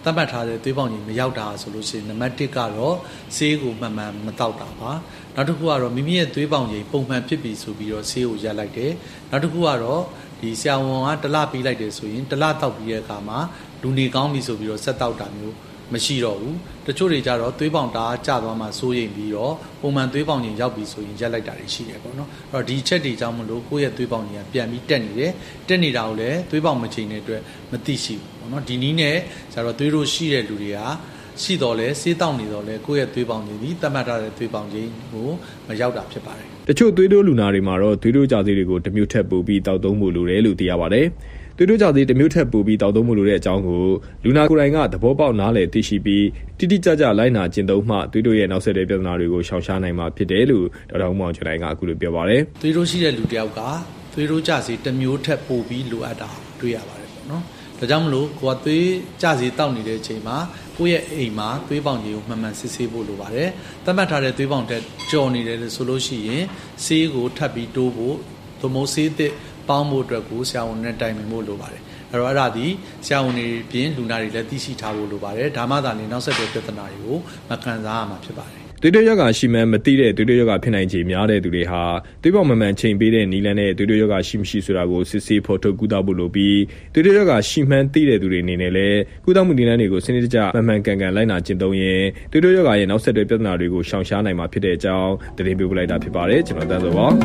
သတ်မှတ်ထားတဲ့သွေးပေါင်ချိန်မရောက်တာဆိုလို့ရှိရင်နံပါတ်တစ်ကတော့ဆေးကိုမှန်မှန်မတောက်တာပါနောက်တစ်ခုကတော့မိမိရဲ့သွေးပေါင်ချိန်ပုံမှန်ဖြစ်ပြီဆိုပြီးတော့ဆေးကိုရပ်လိုက်တယ်နောက်တစ်ခုကတော့ဒီဆရာဝန်ကတလပေးလိုက်တယ်ဆိုရင်တလတောက်ပြီးတဲ့အခါမှာလူနေကောင်းပြီဆိုပြီးတော့ဆက်တောက်တာမျိုးမရှိတော့ဘူးတချို့တွေကြတော့သွေးပေါင်တာကျသွားမှစိုးရိမ်ပြီးတော့ပုံမှန်သွေးပေါင်ချိန်ရောက်ပြီဆိုရင်ရပ်လိုက်တာတွေရှိတယ်ပေါ့နော်အဲ့တော့ဒီချက်တွေကြောင့်မလို့ကိုယ့်ရဲ့သွေးပေါင်ချိန်ကပြန်ပြီးတက်နေတယ်တက်နေတာကိုလည်းသွေးပေါင်မချိန်တဲ့အတွက်မသိရှိဘူးပေါ့နော်ဒီနည်းနဲ့ကျတော့သွေးတို့ရှိတဲ့လူတွေကရှိတော့လဲဆေးတောက်နေတော့လဲကိုယ့်ရဲ့သွေးပေါင်ချိန်ဒီသတ်မှတ်ထားတဲ့သွေးပေါင်ချိန်ကိုမရောက်တာဖြစ်ပါတယ်တချို့သွေးတိုးလူနာတွေမှာတော့သွေးတိုးကြဆေးတွေကိုတစ်မျိုးထပ်ပို့ပြီးတောက်သုံးဖို့လိုတယ်လို့သိရပါတယ်သွေးတိုးကြသေးတစ်မျိုးထပ်ပို့ပြီးတောက်သုံးမှုလိုတဲ့အကြောင်းကိုလူနာကိုယ်တိုင်ကသဘောပေါက်နားလည်သိရှိပြီးတိတိကျကျလိုက်နာကျင့်သုံးမှသွေးတိုးရဲ့နောက်ဆက်တွဲပြဿနာတွေကိုရှောင်ရှားနိုင်မှာဖြစ်တယ်လို့ဒေါက်တာဦးမောင်ကျော်နိုင်ကအခုလိုပြောပါတယ်သွေးတိုးရှိတဲ့လူတစ်ယောက်ကသွေးတိုးကြဆေးတစ်မျိုးထပ်ပို့ပြီးလိုအပ်တာတွေ့ရပါတယ်ပေါ့နော်ဒါကြောင့်မလို့ကိုကသွေးကြဆေးတောက်နေတဲ့အချိန်မှာကိုယ့်ရဲ့အိမ်မှာသွေးပေါင်ကြီးကိုမှန်မှန်စစ်ဆေးဖို့လိုပါတယ်သတ်မှတ်ထားတဲ့သွေးပေါင်တက်ကြော်နေတယ်လို့ဆိုလို့ရှိရင်ဆေးကိုထပ်ပြီးတိုးဖို့သို့မဟုတ်ဆေးသစ်ပေါင်းဖို့အတွက်ကိုဆရာဝန်နဲ့တိုင်ပင်ဖို့လိုပါတယ်အဲ့တော့အဲ့ဒါဒီဆရာဝန်တွေပြင်လူနာတွေလည်းသိရှိထားဖို့လိုပါတယ်ဒါမှသာလေနောက်ဆက်တွဲပြဿနာတွေကိုမခံစားရမှာဖြစ်ပါတယ်သွေးတိုးရောဂါရှိမှန်းမသိတဲ့သွေးတိုးရောဂါဖြစ်နိုင်ခြေများတဲ့သူတွေဟာသွေးပေါင်မှန်မှန်ချိန်ပေးတဲ့နည်းလမ်းနဲ့သွေးတိုးရောဂါရှိမရှိဆိုတာကိုစစ်ဆေးဖော်ထုတ်ကုသဖို့လိုပြီးသွေးတိုးရောဂါရှိမှန်းသိတဲ့သူတွေအနေနဲ့လည်းကုသမှုနည်းလမ်းတွေကိုစနစ်တကျမှန်မှန်ကန်ကန်လိုက်နာကျင့်သုံးရင်သွေးတိုးရောဂါရဲ့နောက်ဆက်တွဲပြဿနာတွေကိုရှောင်ရှားနိုင်မှာဖြစ်တဲ့အကြောင်းသတင်းပေးပို့လိုက်တာဖြစ်ပါတယ်ကျွန်တော်တန်းစောပါ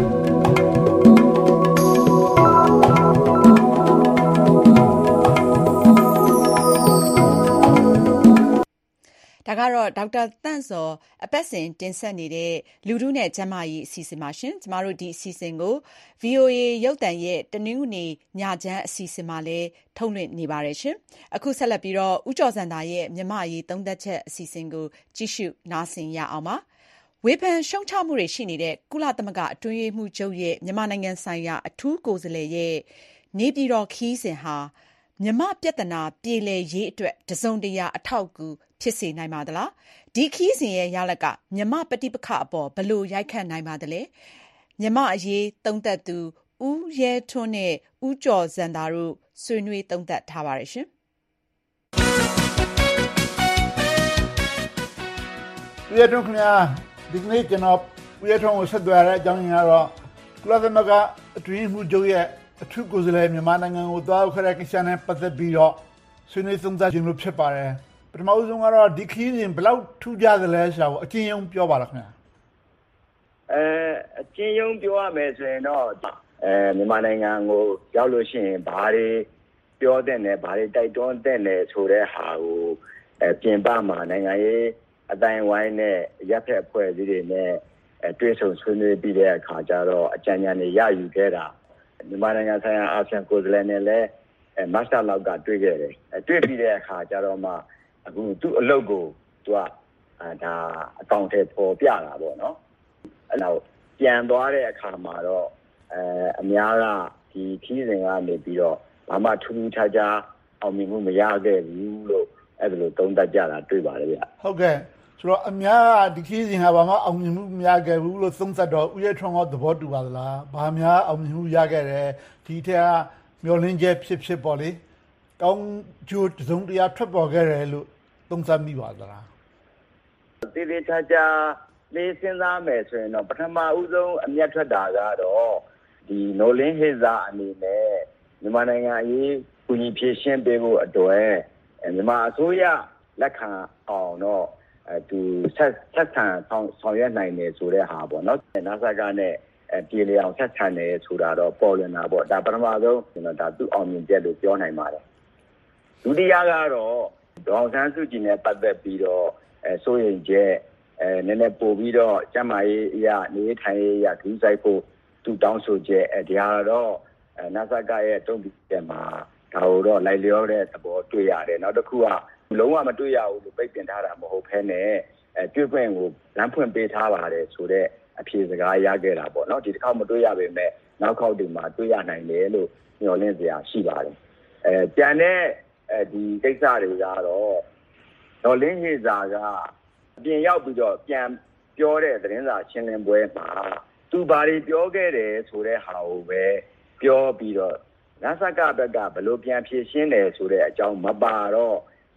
ဒါကတော့ဒေါက်တာတန့်စောအပတ်စဉ်တင်ဆက်နေတဲ့လူထုနဲ့ကျန်းမာရေးအစီအစဉ်ပါရှင်ကျမတို့ဒီအစီအစဉ်ကို ဗွီအိုအေ ရုပ်သံရဲ့တနင်္ဂနွေညချမ်းအစီအစဉ်မှာလည်းထုတ်လွှင့်နေပါတယ်ရှင်အခုဆက်လက်ပြီးတော့ဦးကျော်စံသာရဲ့မြမရေးသုံးသက်ချက်အစီအစဉ်ကိုကြည့်ရှုနားဆင်ရအောင်ပါဝေဖန်ရှုံချမှုတွေရှိနေတဲ့ကုလသမဂ္ဂအတွင်းရေးမှူးချုပ်ရဲ့မြန်မာနိုင်ငံဆိုင်ရာအထူးကိုယ်စားလှယ်ရဲ့နေပြည်တော်ခီးစဉ်ဟာမြန်မာပြဿနာပြေလည်ရေးအတွက်တစုံတရာအထောက်အကူဖြစ်စေနိုင်ပါသလားဒီခီးစဉ်ရဲ့ရလဒ်ကမြန်မာပဋိပက္ခအပေါ်ဘယ်လိုရိုက်ခတ်နိုင်ပါသလဲမြန်မာအရေးသုံးသပ်သူဦးရဲထွန်းနဲ့ဦးကျော်စံသာတို့ဆွေးနွေးသုံးသပ်ထားပါတယ်ရှင်ဦးရဲထွန်းခင်ဗျာဒီကနေ့ကျွန်တော်ဦးရဲထွန်းကိုဆက်သွယ်ရတဲ့အကြောင်းရင်းကတော့ကုလသမဂ္ဂအတွင်းရေးမှူးချုပ်ရဲ့အထူးကိုယ်စားလှယ်မြန်မာနိုင်ငံကိုသွားရောက်ခဲ့တဲ့ကိစ္စနဲ့ပတ်သက်ပြီးတော့ဆွေးနွေးသုံးသပ်ခြင်းလို့ဖြစ်ပါတယ်ပထမဆုံးကတော့ဒီခီးစဉ်ဘယ်လောက်ထူးခြားသလဲဆိုတာကိုအကျဉ်းချုပ်ပြောပါလားခင်ဗျာအဲအကျဉ်းချုပ်ပြောရမယ်ဆိုရင်တော့အဲမြန်မာနိုင်ငံကိုရောက်လို့ရှိရင်ဘာတွေပြောတဲ့နဲ့ဘာတွေတိုက်တွန်းတဲ့နဲ့ဆိုတဲ့ဟာကိုအဲပြင်ပမှာနိုင်ငံရေးအတိုင်းဝိုင်းနဲ့ရပ်ဖက်အဖွဲ့အစည်းတွေနဲ့အဲတွေ့ဆုံဆွေးနွေးပြီးတဲ့အခါကျတော့အကြံဉာဏ်တွေရယူခဲ့တာမြန်မာနိုင်ငံဆိုင်ရာအာဆီယံကိုယ်စားလှယ်နဲ့လည်းအဲမတ်စတာလောက်ကတွေ့ခဲ့တယ်အဲတွေ့ပြီးတဲ့အခါကျတော့မှအခုသူ့အလုပ်ကိုသူကအဲဒါအကောင့်ထဲပေါ်ပြတာပေါ့နော်အဲ့တော့ပြန်သွားတဲ့အခါမှာတော့အဲအများကဒီခီးစဉ်ကနေပြီးတော့ဘာမှထူးထူးခြားခြားအောင်မြင်မှုမရခဲ့ဘူးလို့အဲ့ဒါလိုသုံးသပ်ကြတာတွေ့ပါတယ်ဗျဟုတ်ကဲ့ဆိုတော့အများကဒီခီးစဉ်ဟာဘာမှအောင်မြင်မှုမရခဲ့ဘူးလို့သုံးသပ်တော့ဦးရဲထွန်းကသဘောတူပါသလားဘာများအောင်မြင်မှုရခဲ့တယ်ဒီထက်ကမျောလင်းချက်ဖြစ်ဖြစ်ပေါ့လေကောင်းကျိုးတစုံတရာထွက်ပေါ်ခဲ့တယ်လို့သုံးသပ်မိပါသလားတေးသေးချာချာလေးစဉ်းစားမယ်ဆိုရင်တော့ပထမဦးဆုံးအမျက်ထွက်တာကတော့ဒီနိုလင်းဟေဇာအနေနဲ့မြန်မာနိုင်ငံအရေးကူညီဖြည့်ရှင်းပေးဖို့အတွက်မြန်မာအစိုးရလက်ခံအောင်တော့အဲသူဆက်ဆက်ဆံဆောင်ဆောင်ရွက်နိုင်တယ်ဆိုတဲ့ဟာပေါ့နော်နာဆာကနဲ့အဲပြည်လျအောင်ဆက်ဆံတယ်ဆိုတာတော့ပေါ်လွင်တာပေါ့ဒါပထမဆုံးကျွန်တော်ဒါသူ့အောင်မြင်ချက်လို့ပြောနိုင်ပါတယ်ဒုတိယကတော့ဒေါအောင်ဆန်းစုကြည်နဲ့ပတ်သက်ပြီးတော့အဲစိုးရိမ်ချက်အဲနည်းနည်းပို့ပြီးတော့ကျမကြီးအရာနေထိုင်ရေးရဒူးဆိုင်ဖို့သူတောင်းဆိုချက်အဲဒီဟာတော့အဲနာဆာကရဲ့တုံ့ပြန်မှာဒါတော့လိုက်လျောတဲ့သဘောတွေ့ရတယ်နောက်တစ်ခုကလုံးဝမတွေ့ရဘူးလို့ပိတ်ပင်ထားတာမဟုတ်ဘဲနဲ့အဲတွေ့ခွင့်ကိုလမ်းဖွင့်ပေးထားပါတယ်ဆိုတော့အဖြေစကားရခဲ့တာပေါ့နော်ဒီတစ်ခေါက်မတွေ့ရပေမဲ့နောက်ခေါက်ဒီမှာတွေ့ရနိုင်တယ်လို့ညွှန်လင့်စရာရှိပါတယ်အဲကြံတဲ့အဲဒီကိစ္စတွေကတော့ဒေါ်လင်းဟေဇာကအပြင်ရောက်ပြီးတော့ပြန်ပြောတဲ့သတင်းစာရှင်းလင်းပွဲမှာသူဘာတွေပြောခဲ့တယ်ဆိုတဲ့ဟာကိုပဲပြောပြီးတော့နာဆာကဘက်ကဘယ်လိုပြန်ဖြေရှင်းတယ်ဆိုတဲ့အကြောင်းမပါတော့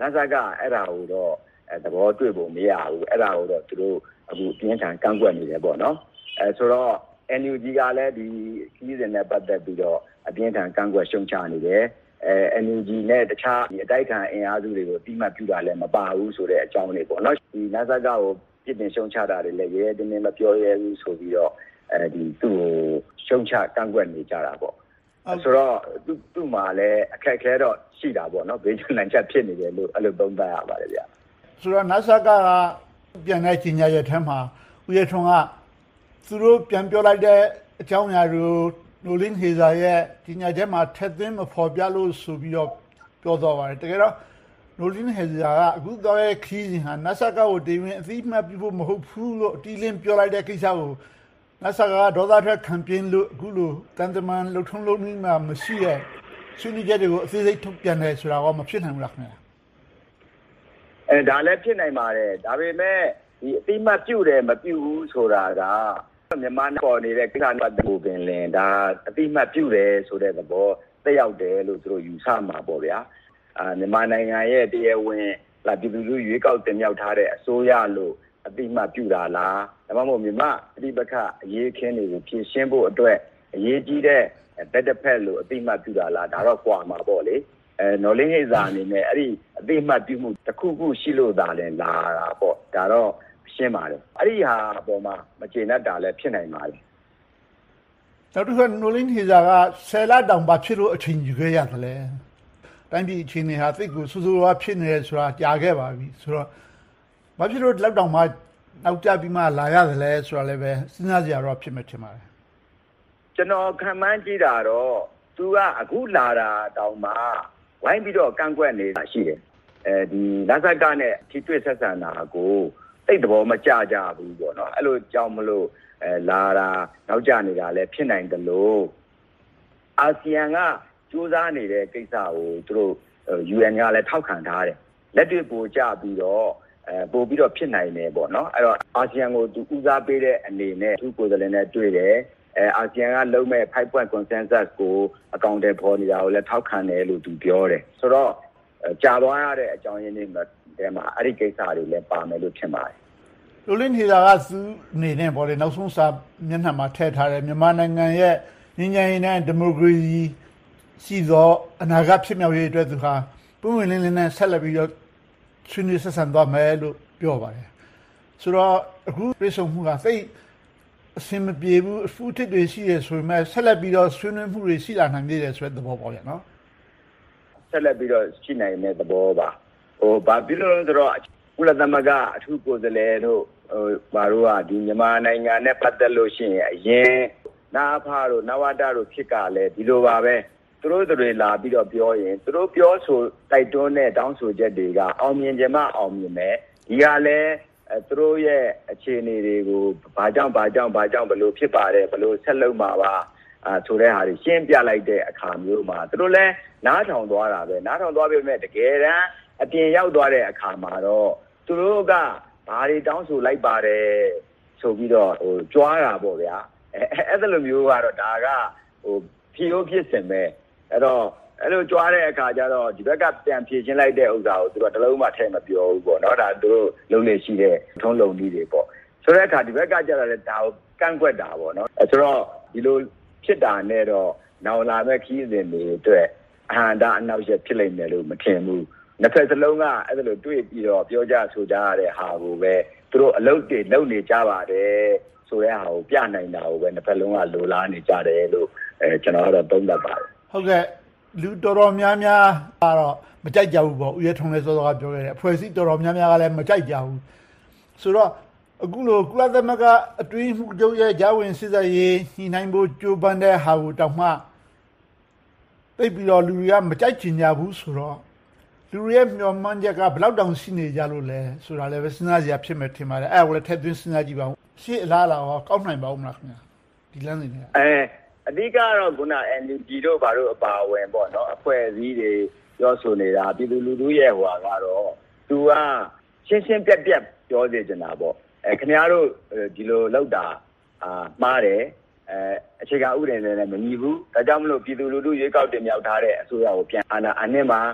NASA ကအဲ့ဒါကိုတော့သဘောတွေ့ဖို့မရဘူးအဲ့ဒါကိုတော့သူတို့အခုပြင်းထန်ကန့်ကွက်နေတယ်ပေါ့နော်အဲဆိုတော့ N U G ကလည်းဒီခီးစဉ်နဲ့ပတ်သက်ပြီးတော့အပြင်းထန်ကန့်ကွက်ရှုံချနေတယ်အဲ N U G နဲ့တခြားဒီအတိုက်ခံအင်အားစုတွေကိုတိမှတ်ပြုတာလည်းမပါဘူးဆိုတဲ့အကြောင်းလေးပေါ့နော်ဒီ NASA ကကိုပြစ်တင်ရှုံချတာတွေလည်းရဲရဲတင်းတင်းမပြောရဲဘူးဆိုပြီးတော့အဲဒီသူ့ကိုရှုံချကန့်ကွက်နေကြတာပေါ့ဆိုတော့သူ့သူ့မှာလည်းအခက်အခဲတော့ရှိတာပေါ့နော်ဘေးကျန်ချက်ဖြစ်နေတယ်လို့အဲ့လိုသုံးသပ်ရပါတယ်ဗျာဆိုတော့ NASA ကပြန်တဲ့ကြီးညာရဲ့ထဲမှာဦးရထွန်းကသူတို့ပြန်ပြောလိုက်တဲ့အကြောင်းအရာတွေကိုနိုလင်းဟေဇာရဲ့ကြီးညာချက်မှာထက်သွင်းမဖော်ပြလို့ဆိုပြီးတော့ပြောတော့ပါတယ်တကယ်တော့နိုလင်းဟေဇာကအခုတော့ရဲ့ခီးစဉ်ဟာ NASA ကကိုတင်ဝင်အသိမှတ်ပြုဖို့မဟုတ်ဘူးလို့အတီးလင်းပြောလိုက်တဲ့ကိစ္စကို NASA ကဒေါသထွက်ခံပြင်းလို့အခုလိုတန်တမန်လှုပ်ထုံးလုံးမှာမရှိရဲ့ဆွေးနွေးချက်တွေကိုအသေးစိတ်ထုတ်ပြန်တယ်ဆိုတာကမဖြစ်နိုင်ဘူးလားခင်ဗျာအဲဒါလည်းဖြစ်နိုင်ပါတယ်ဒါပေမဲ့ဒီအတိမတ်ပြုတ်တယ်မပြုတ်ဘူးဆိုတာကမြန်မာပေါ်နေတဲ့ကိစ္စနဲ့ပတ်သက်လို့ပင်လင်ဒါအတိမတ်ပြုတ်တယ်ဆိုတဲ့သဘောတက်ရောက်တယ်လို့သူတို့ယူဆမှာပေါ့ဗျာအာမြန်မာနိုင်ငံရဲ့တရားဝင်လာပြည်သူလူရွေးကောက်တင်မြှောက်ထားတဲ့အစိုးရလို့အတိမတ်ပြုတ်တာလားဒါမှမဟုတ်မြန်မာအတိပခအရေးခင်းတွေကိုဖြည့်ရှင်းဖို့အတွက်အရေးကြီးတဲ့ဘက်တစ်ဖက်လို့အတိမတ်ပြုတ်တာလားဒါတော့ကွာမှာပေါ့လေအဲနော်လင်းဟိဇာအနေနဲ့အဲ့ဒီအသိမှတ်ပြုမှုတစ်ခုခုရှိလို့သာလဲလာတာပေါ့ဒါတော့ရှင်းပါတယ်အဲ့ဒီဟာအပေါ်မှာမကျေနပ်တာလည်းဖြစ်နိုင်ပါတယ်နောက်တစ်ခါနော်လင်းဟိဇာကဆယ်လတောင်ပါဖြစ်လို့အချိန်ယူခဲ့ရတယ်လေတိုင်းပြည်အချိန်တွေဟာသိကိုစူးစူးဝါဖြစ်နေတယ်ဆိုတာကြားခဲ့ပါပြီဆိုတော့ဘာဖြစ်လို့လောက်တောင်မှနောက်ကျပြီးမှလာရတယ်လဲဆိုတာလည်းပဲစဉ်းစားကြရတော့ဖြစ်မှထင်ပါတယ်ကျွန်တော်ခံမှန်းကြည့်တာတော့သူကအခုလာတာတောင်မှဝိုင်းပြီးတော့ကန့်ကွက်နေတာရှိတယ်အဲဒီ NASA ကနဲ့ထိတွေ့ဆက်ဆံတာကိုသိတဲ့ဘောမကြကြဘူးပေါ့နော်အဲ့လိုကြောင့်မလို့အဲလာတာနောက်ကျနေတာလည်းဖြစ်နိုင်တယ်လို့အာဆီယံကစူးစမ်းနေတဲ့ကိစ္စကိုသူတို့ U N ကလည်းထောက်ခံထားတယ်လက်တွေ့ပို့ကြပြီးတော့အဲပို့ပြီးတော့ဖြစ်နိုင်တယ်ပေါ့နော်အဲ့တော့အာဆီယံကိုသူဦးစားပေးတဲ့အနေနဲ့သူ့ကိုယ်စားလှယ်နဲ့တွေ့တယ်အဲအာဆီယံကလုံးမဲ့ five point consensus ကိုအကောင့်တွေပေါ်နေတာကိုလည်းထောက်ခံတယ်လို့သူပြောတယ်ဆိုတော့ကြာသွားရတဲ့အကြောင်းရင်းတွေထဲမှာအဲ့ဒီကိစ္စတွေလည်းပါမယ်လို့ထင်ပါတယ်လိုလင်းဟီလာကသူအနေနဲ့ပေါ့လေနောက်ဆုံးစာမျက်နှာမှာထည့်ထားတယ်မြန်မာနိုင်ငံရဲ့ငြိမ်းချမ်းရေးနဲ့ဒီမိုကရေစီရှိသောအနာဂတ်ဖြစ်မြောက်ရေးအတွက်သူဟာပုံဝင်လင်းလင်းနဲ့ဆက်လက်ပြီးတော့ဆွေးနွေးဆက်ဆံသွားမယ်လို့ပြောပါတယ်ဆိုတော့အခုပြည်စုံမှုကသိအဆင်မပြေဘူးအဖူးတစ်တွေရှိရဆိုပေမဲ့ဆက်လက်ပြီးတော့ဆွေးနွေးမှုတွေရှိလာနိုင်သေးတယ်ဆိုတဲ့သဘောပေါ့ဗျာနော်ဆက်လက်ပြီးတော့ရှိနိုင်တဲ့သဘောပါဟိုဘာဖြစ်လို့လဲဆိုတော့ကုလသမဂ္ဂအထူးကိုယ်စားလှယ်တို့ဟိုဘာလို့ကဒီမြန်မာနိုင်ငံနဲ့ပတ်သက်လို့ရှိရင်အရင်နာဖားတို့နဝတတို့ဖြစ်ကလည်းဒီလိုပါပဲသူတို့တွေလာပြီးတော့ပြောရင်သူတို့ပြောဆိုတိုက်တွန်းတဲ့တောင်းဆိုချက်တွေကအောင်မြင်ကြမှအောင်မြင်မယ်ဒီကလည်းသူတို့ရဲ့အခြေအနေတွေကိုဘာကြောင့်ဘာကြောင့်ဘာကြောင့်ဘလို့ဖြစ်ပါတယ်ဘလို့ဆက်လုပ်မှာပါအာဆိုတဲ့ဟာတွေရှင်းပြလိုက်တဲ့အခါမျိုးမှာသူတို့လည်းနားထောင်သွားတာပဲနားထောင်သွားပြီမဲ့တကယ်တမ်းအပြင်ရောက်သွားတဲ့အခါမှာတော့သူတို့ကဘာတွေတောင်းဆိုလိုက်ပါတယ်ဆိုပြီးတော့ဟိုကြွားတာပေါ့ဗျာအဲအဲ့ဒါလိုမျိုးကတော့ဒါကဟိုဖြီးရိုးဖြစ်စင်ပဲအဲ့တော့အဲ့လိုကြွားတဲ့အခါကျတော့ဒီဘက်ကပြန်ဖြည့်ချင်းလိုက်တဲ့ဥစ္စာကိုသူတို့တလုံးမှထဲမပြောဘူးပေါ့နော်ဒါသူတို့လုံးနေရှိတဲ့ထုံးလုံးကြီးတွေပေါ့ဆိုတဲ့အခါဒီဘက်ကကျတော့လည်းဒါကိုကန့်ကွက်တာပေါ့နော်အဲဆိုတော့ဒီလိုဖြစ်တာနဲ့တော့နောင်လာမဲ့ခီးစဉ်တွေအတွက်အဟန္တာအနောက်ရက်ဖြစ်လိမ့်မယ်လို့မထင်ဘူးနှစ်ဖက်စလုံးကအဲ့ဒါလိုတွေ့ပြီးတော့ပြောကြဆိုကြရတဲ့ဟာကိုပဲသူတို့အလုပ်တွေလုပ်နေကြပါတယ်ဆိုတဲ့ဟာကိုပြနိုင်တာကိုပဲနှစ်ဖက်လုံးကလိုလားနေကြတယ်လို့အဲကျွန်တော်ကတော့သုံးသပ်ပါတယ်ဟုတ်ကဲ့လူတော်တော်များများကတော့မကြိုက်ကြဘူးပေါ့ဦးရထုံးလည်းစောစောကပြောခဲ့တယ်အဖွဲ့အစည်းတော်တော်များများကလည်းမကြိုက်ကြဘူးဆိုတော့အခုလိုကုလသမဂ္ဂအတွင်းမှုချုပ်ရဲ့ဂျာဝင်စစ်စစ်ရေးညှိနှိုင်းဖို့ကြိုးပမ်းတဲ့ဟာကိုတောင်မှသိပြီးတော့လူတွေကမကြိုက်ချင်ကြဘူးဆိုတော့လူတွေရဲ့မျှော်မှန်းချက်ကဘယ်လောက်တောင်ရှိနေကြလို့လဲဆိုတာလည်းပဲစဉ်းစားစရာဖြစ်မယ်ထင်ပါတယ်အဲ့ဒါကိုလည်းထည့်သွင်းစဉ်းစားကြည့်ပါဦးရှေ့အလားလာရောကောက်နိုင်ပါဦးမလားခင်ဗျာဒီလမ်းစဉ်နဲ့အဲအဓိကတော့ခုန N U G တို့ဘာလို့အပါဝင်ပေါ့နော်အဖွဲ့အစည်းတွေပြောဆိုနေတာပြည်သူလူထုရဲ့ဟိုကတော့သူကရှင်းရှင်းပြတ်ပြတ်ပြောနေကြတာပေါ့အဲခင်ဗျားတို့ဒီလိုလောက်တာအာမှားတယ်အဲအခြေခံဥပဒေနဲ့မညီဘူးဒါကြောင့်မလို့ပြည်သူလူထုရွေးကောက်တင်မြှောက်ထားတဲ့အစိုးရကိုပြန်အာဏာအနှင်းမှာ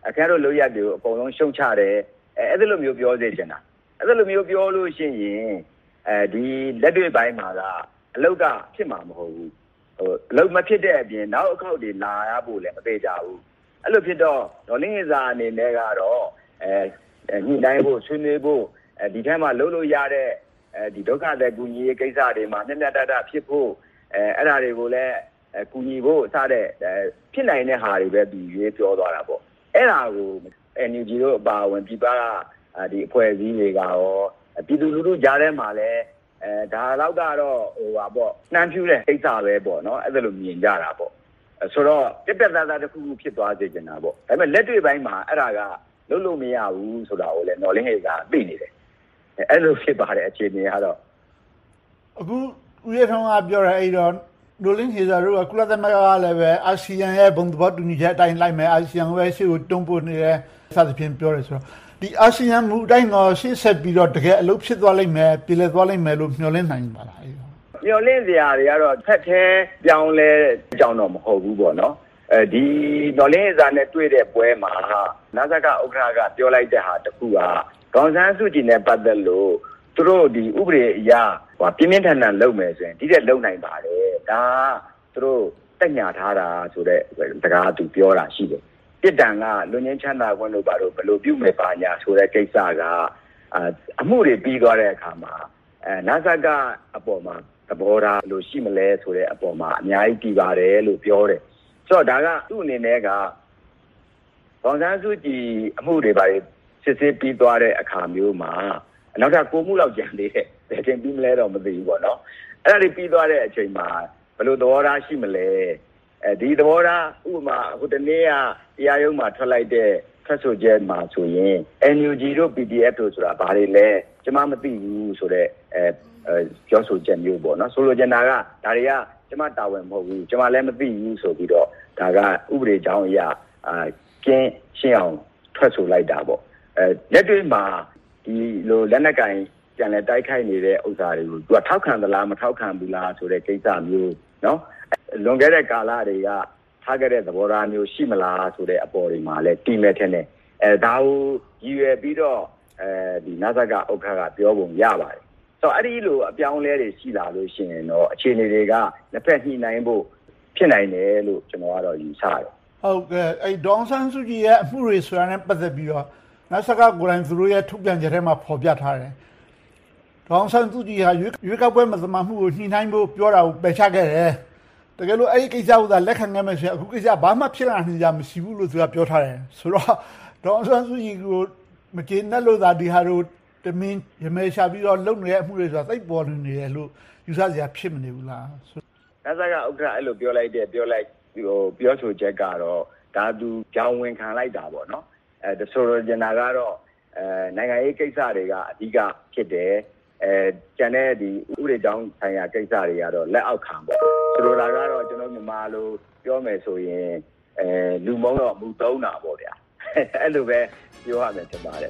အခါတို့လိုရက်တွေကိုအကုန်လုံးရှုံချတယ်အဲအဲ့ဒါလိုမျိုးပြောစေချင်တာအဲ့ဒါလိုမျိုးပြောလို့ရှိရင်အဲဒီလက်တွေ့ပိုင်းမှာကအလုတ်ကဖြစ်မှာမဟုတ်ဘူးဟိုအလုတ်မဖြစ်တဲ့အပြင်နောက်အခောက်တွေလာရဖို့လည်းမသေးကြဘူးအဲ့လိုဖြစ်တော့ဒေါ်လင်းစာအနေနဲ့ကတော့အဲညှိနှိုင်းဖို့ဆွေးနွေးဖို့အဲဒီထဲမှာလုံးလို့ရတဲ့အဲဒီဒုက္ခတဲ့ကူညီရေးကိစ္စတွေမှာမျက်မျက်တတဖြစ်ဖို့အဲအဲ့ဒါတွေကိုလည်းကူညီဖို့စတဲ့ဖြစ်နိုင်တဲ့ဟာတွေပဲပြီးရေးပြောသွားတာပေါ့အဲ့ဒါကို အန် ယူ ဂျီ တို့အပါအဝင်ပြည်ပကဒီအဖွဲ့အစည်းတွေကရောပြည်သူလူထုကြားထဲမှာလည်းအဲဒါတော့ကတော့ဟိုပါပေါ့နှမ်းဖြူးတဲ့ကိစ္စပဲပေါ့နော်အဲ့ဒါလိုမြင်ကြတာပေါ့ဆိုတော့တက်တက်သားသားတစ်ခုခုဖြစ်သွားစေချင်တာပေါ့ဒါပေမဲ့လက်တွေ့ပိုင်းမှာအဲ့ဒါကလုံးလို့မရဘူးဆိုတာကိုလည်းနော်လင်းဟေကသိနေတယ်အဲ့လိုဖြစ်ပါတယ်အခြေအနေကတော့အခုဦးရထောင်းကပြောရအဲ့တော့နော်လင်းဟေကတို့ကကုလသမဂ္ဂကလည်းပဲအာဆီယံရဲ့ဘုံသဘောတူညီချက်အတိုင်းလိုက်မယ်အာဆီယံပဲရှေ့ကိုတွန်းပို့နေတယ်စသဖြင့်ပြောတယ်ဆိုတော့ဒီအာဆီယံမူအတိုင်းတော့ရှေ့ဆက်ပြီးတော့တကယ်အလုပ်ဖြစ်သွားလိမ့်မယ်ပြည်လည်သွားလိမ့်မယ်လို့မျှော်လင့်နိုင်ပါလားမျှော်လင့်စရာတွေကတော့ဖက်ထဲပြောင်းလဲကြောင်းတော့မဟုတ်ဘူးပေါ့နော်အဲဒီနော်လင်းစာနဲ့တွေ့တဲ့ပွဲမှာနာဇကဥက္ကဋ္ဌကပြောလိုက်တဲ့ဟာတခုကဒေါန်ဆန်းစုကြည်နဲ့ပတ်သက်လို့သူတို့ဒီဥပဒေအရဟိုပြင်းပြင်းထန်ထန်လုပ်မယ်ဆိုရင်ဒီတဲ့လုပ်နိုင်ပါတယ်ဒါသူတို့တက်ညာထားတာဆိုတဲ့စကားသူပြောတာရှိတယ်ပြစ်ဒဏ်ကလွန်ငင်းချမ်းသာခွင့်လို့ပါတော့ဘယ်လိုပြုမယ်ပါညာဆိုတဲ့ကိစ္စကအမှုတွေပြီးသွားတဲ့အခါမှာအဲနာဇကအပေါ်မှာသဘောထားလို့ရှိမလဲဆိုတဲ့အပေါ်မှာအများကြီးပြီးပါတယ်လို့ပြောတယ်ဆိုတော့ဒါကသူ့အနေနဲ့ကဒေါန်ဆန်းစုကြည်အမှုတွေပါစစ်စစ်ပြီးသွားတဲ့အခါမျိုးမှာနောက်ထပ်ကိုမှုလောက်ကြံသေးတယ်ဘယ်ချိန်ပြီးမလဲတော့မသိဘူးပေါ့နော်အဲ့ဒါတွေပြီးသွားတဲ့အချိန်မှာဘယ်လိုသဘောထားရှိမလဲအဲဒီသဘောထားဥပမာဟိုတနေ့ကတရားရုံးမှာထွက်လိုက်တဲ့ထွက်ဆိုချက်မှာဆိုရင် အန် ယူ ဂျီ တို့ ပီ ဒီ အက်ဖ် တို့ဆိုတာဘာတွေလဲကျွန်မမသိဘူးဆိုတော့အဲပြောဆိုချက်မျိုးပေါ့နော်ဆိုလိုချင်တာကဒါတွေကကျွန်မတာဝန်မဟုတ်ဘူးကျွန်မလည်းမသိဘူးဆိုပြီးတော့ဒါကဥပဒေကြောင်းအရာအာကျင်းရှင်းအောင်ထွက်ဆိုလိုက်တာပေါ့အဲလက်တွေ့မှာဒီလိုလက်နက်ကင်ပြန်လဲတိုက်ခိုက်နေတဲ့ဥစ္စာတွေကိုသူကထောက်ခံသလားမထောက်ခံဘူးလားဆိုတဲ့ကိစ္စမျိုးနော်လွန်ခဲ့တဲ့ကာလတွေကထားခဲ့တဲ့သဘောထားမျိုးရှိမလားဆိုတဲ့အပေါ်တွေမှာလည်းတီးမဲ့ထင်တယ်အဲဒါကိုရည်ရွယ်ပြီးတော့အဲဒီနာဇကဥက္ကဋ္ဌကပြောပုံရပါတယ်ဆိုတော့အဲ့ဒီလိုအပြောင်းလဲတွေရှိလာလို့ရှိရင်တော့အခြေအနေတွေကနှစ်ဖက်ညှိနှိုင်းဖို့ဖြစ်နိုင်တယ်လို့ကျွန်တော်ကတော့ယူဆတယ်ဟုတ်ကဲ့အဲ့ဒေါန်ဆန်းစုကြည်ရဲ့အမှုတွေဆိုတာနဲ့ပတ်သက်ပြီးတော့နာဇကကိုယ်တိုင်သူတို့ရဲ့ထုတ်ပြန်ချက်ထဲမှာဖော်ပြထားတယ်ဒေါန်ဆန်းစုကြည်ဟာရွေးကောက်ပွဲမသမာမှုကိုညှိနှိုင်းဖို့ပြောတာကိုပယ်ချခဲ့တယ်တကယ်လို့အဲ့ဒီကိစ္စကိုသာလက်ခံခဲ့မယ်ဆိုရင်အခုကိစ္စဘာမှဖြစ်လာနိုင်ကြမရှိဘူးလို့သူကပြောထားတယ်ဆိုတော့ဒေါန်ဆန်းစုကြည်ကိုမကျေနပ်လို့သာဒီဟာတို့တမင်ရမဲရှာပြီးတော့လုပ်နေတဲ့အမှုတွေဆိုတာသိပ်ပေါ်နေတယ်လို့ယူဆစရာဖြစ်မနေဘူးလားနာဇကဥက္ကဋ္ဌအဲ့လိုပြောလိုက်တဲ့ပြောလိုက်ဟိုပြောဆိုချက်ကတော့ဒါသူကြောင်းဝင်ခံလိုက်တာပေါ့နော်အဲဆိုလိုချင်တာကတော့အဲနိုင်ငံရေးကိစ္စတွေကအဓိကဖြစ်တယ်အဲကျန်တဲ့ဒီဥပဒေကြောင်းဆိုင်ရာကိစ္စတွေကတော့လက်အောက်ခံပေါ့ဆိုလိုတာကတော့ကျွန်တော်မြန်မာလိုပြောမယ်ဆိုရင်အဲလူမုံတော့မူသုံးတာပေါ့ဗျာအဲ့လိုပဲပြောရမယ်ဖြစ်ပါတယ်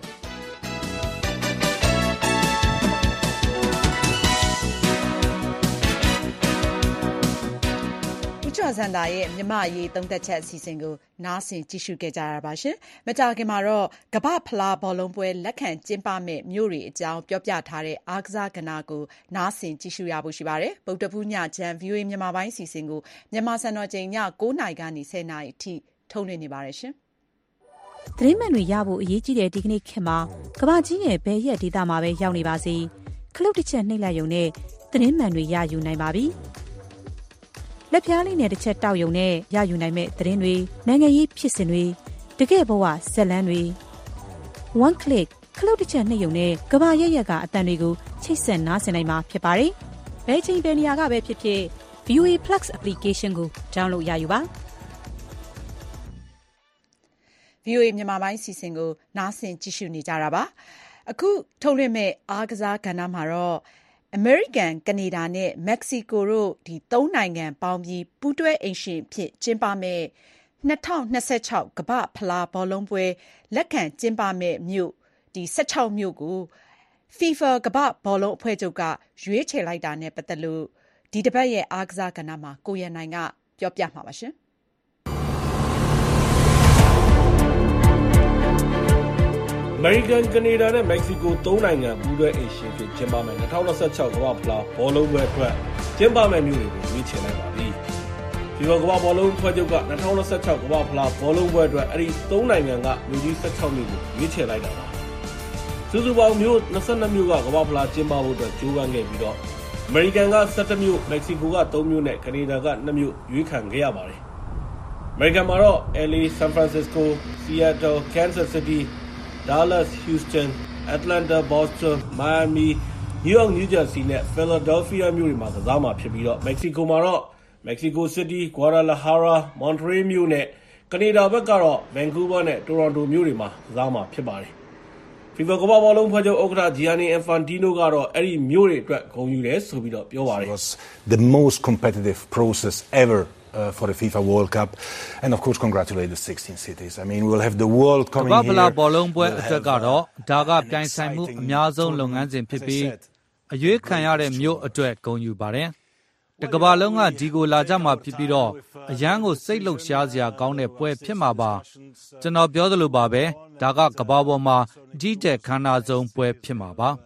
ကျော်စံတာရဲ့မြမအရေးသုံးသက်ချက်အစီအစဉ်ကိုနားဆင်ကြည့်ရှုခဲ့ကြရပါရှင်။မကြာခင်မှာတော့ကမ္ဘာဖလားဘောလုံးပွဲလက်ခံကျင်းပမဲ့မြို့တွေအကြောင်းပြောပြထားတဲ့အားကစားကဏ္ဍကိုနားဆင်ကြည့်ရှုရဖို့ရှိပါတယ်။ဗုဒ္ဓဖူးညချမ်း ဗီအိုအေ မြန်မာပိုင်းအစီအစဉ်ကိုမြန်မာစံတော်ချိန်ည၉နာရီကနေ၁၀နာရီအထိထုတ်လွှင့်နေပါတယ်ရှင်။သတင်းမှန်တွေရဖို့အရေးကြီးတဲ့ဒီကနေ့ခေတ်မှာကမ္ဘာကြီးရဲ့ဘယ်ရက်ဒေသမှာပဲရောက်နေပါစေခလုတ်တစ်ချက်နှိပ်လိုက်ရုံနဲ့သတင်းမှန်တွေရယူနိုင်ပါပြီ။လက်ပြားလေးနဲ့တစ်ချက်တောက်ယုံနဲ့ရယူနိုင်မဲ့သတင်းတွေနိုင်ငံရေးဖြစ်စဉ်တွေတကယ်ဘဝဇက်လန်းတွေ one click ခလုတ်တစ်ချက်နှိပ်ယုံနဲ့ကဘာရက်ရက်ကအတန်တွေကိုချိတ်ဆက်နားဆင်နိုင်မှာဖြစ်ပါတယ်။ဘယ်ချိန်ဘယ်နေရာကပဲဖြစ်ဖြစ် ဗီအိုအေ Plus application ကို download ရယူပါ။ဗီအိုအေ မြန်မာပိုင်းစီစဉ်ကိုနားဆင်ကြည့်ရှုနေကြတာပါ။အခုထုတ်လွှင့်မဲ့အားကစားကဏ္ဍမှာတော့အမေရိကန်၊ကနေဒါနဲ့မက္ကဆီကိုတို့ဒီသုံးနိုင်ငံပေါင်းပြီးပူးတွဲအိမ်ရှင်ဖြစ်ကျင်းပမဲ့၂၀၂၆ကမ္ဘာဖလားဘောလုံးပွဲလက်ခံကျင်းပမဲ့မြို့ဒီ၁၆မြို့ကို FIFA ကမ္ဘာဘောလုံးအဖွဲ့ချုပ်ကရွေးချယ်လိုက်တာနဲ့ပတ်သက်လို့ဒီတစ်ပတ်ရဲ့အားကစားကဏ္ဍမှာကိုရန်နိုင်ကပြောပြမှာပါရှင်။မေရိကန်ကနေဒါနဲ့မက္ကဆီကိုသုံးနိုင်ငံပူးတွဲအိမ်ရှင်ဖြစ်ကျင်းပမယ်၂၀၂၆ကမ္ဘာ့ဖလားဘောလုံးပွဲအတွက်ကျင်းပမယ်မြို့တွေကိုရွေးချယ်လိုက်ပါပြီ။ FIFA ကမ္ဘာဘောလုံးဖွဲ့ချုပ်က၂၀၂၆ကမ္ဘာ့ဖလားဘောလုံးပွဲအတွက်အဲ့ဒီသုံးနိုင်ငံကမြို့ကြီး၁၆မြို့ကိုရွေးချယ်လိုက်တာပါ။စုစုပေါင်းမြို့၂၂မြို့ကကမ္ဘာ့ဖလားကျင်းပဖို့အတွက်ကြိုးပမ်းခဲ့ပြီးတော့အမေရိကန်က၁၁မြို့၊မက္ကဆီကိုက၃မြို့နဲ့ကနေဒါက၂မြို့ရွေးခံခဲ့ရပါတယ်။အမေရိကန်မှာတော့ L A, San Francisco, Seattle, Kansas City, Dallas, Houston, Atlanta, Boston, Miami, New York, New Jersey နဲ့ Philadelphia မြို့တွေမှာကစားမှာဖြစ်ပြီးတော့ Mexico မှာတော့ Mexico City, Guadalajara, Monterrey မြို့နဲ့ကနေဒါဘက်ကတော့ Vancouver နဲ့ Toronto မြို့တွေမှာကစားမှာဖြစ်ပါတယ်။ FIFA ကမ္ဘာဘောလုံးဖွဲ့ချုပ်ဥက္ကဋ္ဌ Gianni Infantino ကတော့အဲ့ဒီမြို့တွေအတွက်ဂုဏ်ယူတယ်ဆိုပြီးတော့ပြောပါတယ်။ The most competitive process ever Uh, for the FIFA World Cup, and of course congratulate the sixteen cities. I mean, we'll have the world coming here. ကမ္ဘာ့ဖလားဘောလုံးပွဲအတွက်ကတော့ဒါကပြိုင်ဆိုင်မှုအများဆုံးလုပ်ငန်းစဉ်ဖြစ်ပြီးအရွေးခံရတဲ့မြို့အတွက်ဂုဏ်ယူပါတယ်။တကမ္ဘာလုံးကဒီကိုလာကြမှာဖြစ်ပြီးတော့အရန်ကိုစိတ်လှုပ်ရှားစရာကောင်းတဲ့ပွဲဖြစ်မှာပါ။ကျွန်တော်ပြောသလိုပါပဲဒါကကမ္ဘာပေါ်မှာအကြီးကျယ်ခမ်းနားဆုံးပွဲဖြစ်မှာပါ။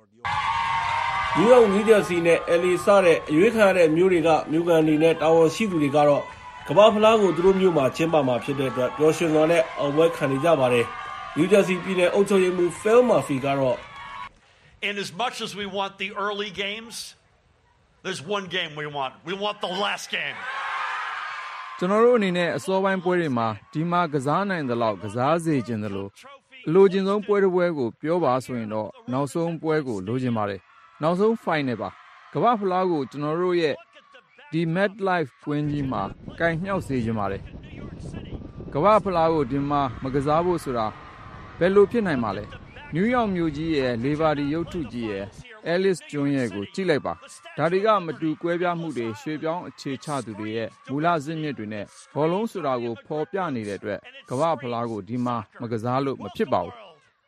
New York, New Jersey နဲ့ L A စတဲ့အရွေးခံရတဲ့မြို့တွေကမြို့ကန်တွေနဲ့တာဝန်ရှိသူတွေကတော့ကမ္ဘာဖလားကိုသူတို့မြို့မှာကျင်းပမှာဖြစ်တဲ့အတွက်ပျော်ရွှင်စွာနဲ့အောင်ပွဲခံနေကြပါတယ်။ New Jersey ပြည်နယ်အုပ်ချုပ်ရေးမှူး Phil Murphy ကတော့ In as much as we want the early games, there's one game we want. We want the last game. ကျွန်တော်တို့အနေနဲ့အစောပိုင်းပွဲတွေမှာဒီမှာကစားနိုင်တဲ့လောက်ကစားစေချင်တယ်လို့အလိုချင်ဆုံးပွဲတစ်ပွဲကိုပြောပါဆိုရင်တော့နောက်ဆုံးပွဲကိုလိုချင်ပါတယ်နောက်ဆုံး final ပါကမ္ဘာဖလားကိုကျွန်တော်တို့ရဲ့ဒီ MetLife ကွင်းကြီးမှာကင်မြှောက်စေချင်ပါတယ်ကမ္ဘာဖလားကိုဒီမှာမကစားဖို့ဆိုတာဘယ်လိုဖြစ်နိုင်မှာလဲနယူးယောက်မြို့ကြီးရဲ့လေဘာဒီရုပ်ထုကြီးရဲ့ Alice ကျွန်းရဲ့ကိုကြည့်လိုက်ပါဒါတွေကမတူကွဲပြားမှုတွေရွှေပြောင်းအခြေချသူတွေရဲ့မူလဇစ်မြစ်တွေနဲ့ဘောလုံးဆိုတာကိုဖော်ပြနေတဲ့အတွက်ကမ္ဘာဖလားကိုဒီမှာမကစားလို့မဖြစ်ပါဘူး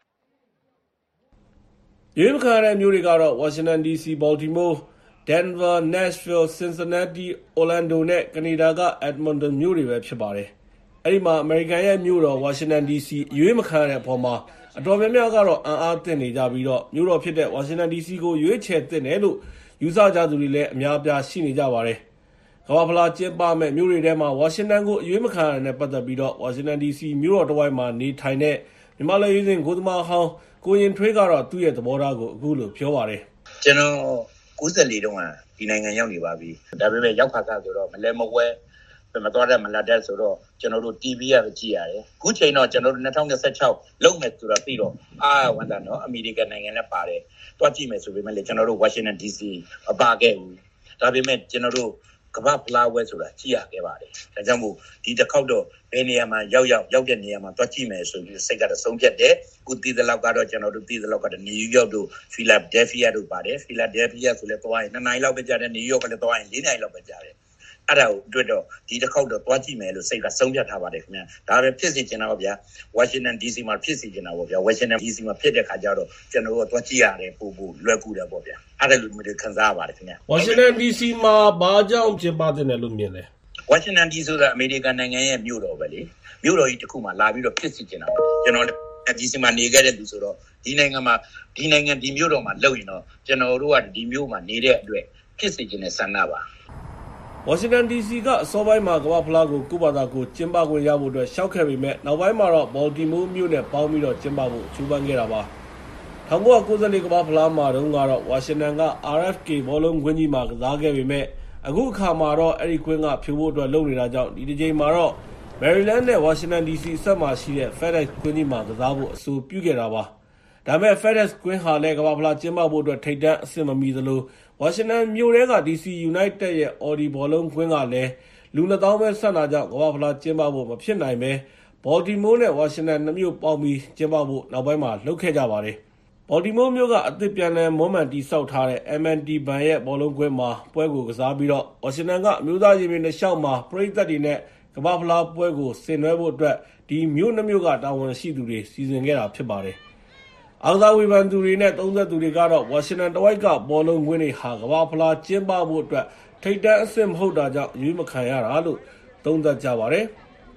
ရွေးခံရတဲ့မြို့တွေကတော့ Washington ဒီ စီ Baltimore, Denver, Nashville, Cincinnati, Orlando နဲ့ကနေဒါက Edmonton မြို့တွေပဲဖြစ်ပါတယ်။အဲ့ဒီမှာအမေရိကန်ရဲ့မြို့တော် Washington ဒီ စီ ရွေးမခံရတဲ့အပေါ်မှာအတော်များများကတော့အံ့အားသင့်နေကြပြီးတော့မြို့တော်ဖြစ်တဲ့ Washington ဒီ စီ ကိုရွေးချယ်သင့်တယ်လို့ယူဆကြသူတွေလည်းအများအပြားရှိနေကြပါတယ်။ကမ္ဘာဖလားကျင်းပမဲ့မြို့တွေထဲမှာ Washington ကိုရွေးမခံရတဲ့နဲ့ပတ်သက်ပြီးတော့ Washington ဒီ စီ မြို့တော်တစ်ဝိုက်မှာနေထိုင်တဲ့မြန်မာလူကြီးစဉ်ကိုသမားဟောင်းကိုရင်ထွေးကတော့သူ့ရဲ့သဘောထားကိုအခုလိုပြောပါတယ်။ကျွန်တော်ကိုးဆယ်လေးတုန်းကဒီနိုင်ငံရောက်နေပါပြီ။ဒါပေမဲ့ရောက်ခါခါဆိုတော့မလဲမဝဲမတော်တဲ့မလာတဲ့ဆိုတော့ကျွန်တော်တို့ တီဗီ ရကြည့်ရတယ်။ခုချိန်တော့ကျွန်တော်တို့၂၀၂၆လုံးမယ်ဆိုတော့ပြီးတော့အာဝန်တာနော်အမေရိကန်နိုင်ငံနဲ့ပါတယ်။တွားကြည့်မယ်ဆိုပေမဲ့လေကျွန်တော်တို့ Washington ဒီ စီ အပါခဲ့ဘူး။ဒါပေမဲ့ကျွန်တော်တို့ကမ္ဘာဖလားဝဲဆိုတာကြည့်ရခဲ့ပါတယ်။ဒါကြောင့်မို့ဒီတစ်ခေါက်တော့ဘယ်နေရာမှာရောက်ရောက်ရောက်တဲ့နေရာမှာတွားကြည့်မယ်ဆိုပြီးစိတ်ကတော့ဆုံးဖြတ်တယ်။ခုတည်တဲ့လောက်ကတော့ကျွန်တော်တို့တည်တဲ့လောက်ကတော့နယူးယောက်တို့ဖီလာဒဲလ်ဖီးယားတို့ပါတယ်။ဖီလာဒဲလ်ဖီးယားဆိုလဲသွားရင်နှစ်နာရီလောက်ပဲကြာတယ်။နယူးယောက်ကလည်းသွားရင်လေးနာရီလောက်ပဲကြာတယ်။အဲ့ဒါကိုတွေ့တော့ဒီတစ်ခေါက်တော့တွားကြည့်မယ်လို့စိတ်ကဆုံးဖြတ်ထားပါတယ်ခင်ဗျာ။ဒါပဲဖြစ်စီချင်တာပါဗျာ။ Washington ဒီ စီ မှာဖြစ်စီချင်တာပေါ့ဗျာ။ Washington ဒီ စီ မှာဖြစ်တဲ့ခါကျတော့ကျွန်တော်တို့တွားကြည့်ရတယ်ပို့ပို့လွယ်ကူတယ်ပေါ့ဗျာ။အဲ့ဒါလိုမျိုးခံစားရပါတယ်ခင်ဗျာ။ Washington ဒီ စီ မှာဘာကြောင့်ကျင်းပတဲ့တယ်လို့မြင်လဲ။ Washington ဒီ စီ ဆိုတာအမေရိကန်နိုင်ငံရဲ့မြို့တော်ပဲလေ။မြို့တော်ကြီးတစ်ခုမှာလာပြီးတော့ဖြစ်စီချင်တာပေါ့။ကျွန်တော်ဒီ စီ မှာနေခဲ့တဲ့လူဆိုတော့ဒီနိုင်ငံမှာဒီနိုင်ငံဒီမြို့တော်မှာလုပ်ရင်တော့ကျွန်တော်တို့ကဒီမြို့မှာနေတဲ့အတွက်ဖြစ်စီချင်တဲ့ဆန္ဒပါ Washington ဒီ စီ ကအစောပိုင်းမှာကမ္ဘာဖလားကိုကုဘာသာကိုကျင်းပခွင့်ရဖို့အတွက်ရှောက်ခဲ့ပေမဲ့နောက်ပိုင်းမှာတော့ Baltimore မြို့နဲ့ပေါင်းပြီးတော့ကျင်းပဖို့ကြိုးပမ်းခဲ့တာပါ။၁၉၉၄ကမ္ဘာဖလားမှာတုန်းကတော့ Washington က R F K ဘောလုံးကွင်းကြီးမှာကစားခဲ့ပေမဲ့အခုအခါမှာတော့အဲ့ဒီကွင်းကဖြိုဖို့အတွက်လုပ်နေတာကြောင့်ဒီတစ်ချိန်မှာတော့ Maryland နဲ့ Washington ဒီ စီ အဆက်မှာရှိတဲ့ FedEx ကွင်းကြီးမှာကစားဖို့အဆိုပြုခဲ့တာပါ။ဒါပေမဲ့ FedEx ကွင်းဟာလည်းကမ္ဘာဖလားကျင်းပဖို့အတွက်ထိပ်တန်းအဆင့်မမီသလိုWashington မြို့ထဲက ဒီ စီ United ရဲ့ Audi ဘောလုံးကွင်းကလည်းလူနှစ်သောင်းပဲဆက်တာကြောင့်ကမ္ဘာဖလားကျင်းပဖို့မဖြစ်နိုင်ပဲ Baltimore နဲ့ Washington နှစ်မြို့ပေါင်းပြီးကျင်းပဖို့နောက်ပိုင်းမှာလုပ်ခဲ့ကြပါတယ်။ Baltimore မြို့ကအသစ်ပြန်လည်မွမ်းမံတည်ဆောက်ထားတဲ့ M and T ဘဏ်ရဲ့ဘောလုံးကွင်းမှာပွဲကိုကစားပြီးတော့ Washington ကအမျိုးသားရင်ပြင်တစ်လျှောက်မှာပရိသတ်တွေနဲ့ကမ္ဘာဖလားပွဲကိုဆင်နွှဲဖို့အတွက်ဒီမြို့နှစ်မြို့ကတာဝန်ရှိသူတွေစီစဉ်ခဲ့တာဖြစ်ပါတယ်။အားကစားဝေဖန်သူတွေနဲ့သုံးသပ်သူတွေကတော့ Washington တဝိုက်ကဘောလုံးကွင်းတွေဟာကမ္ဘာဖလားကျင်းပဖို့အတွက်ထိပ်တန်းအဆင့်မဟုတ်တာကြောင့်ရွေးမခံရတာလို့သုံးသပ်ကြပါတယ်။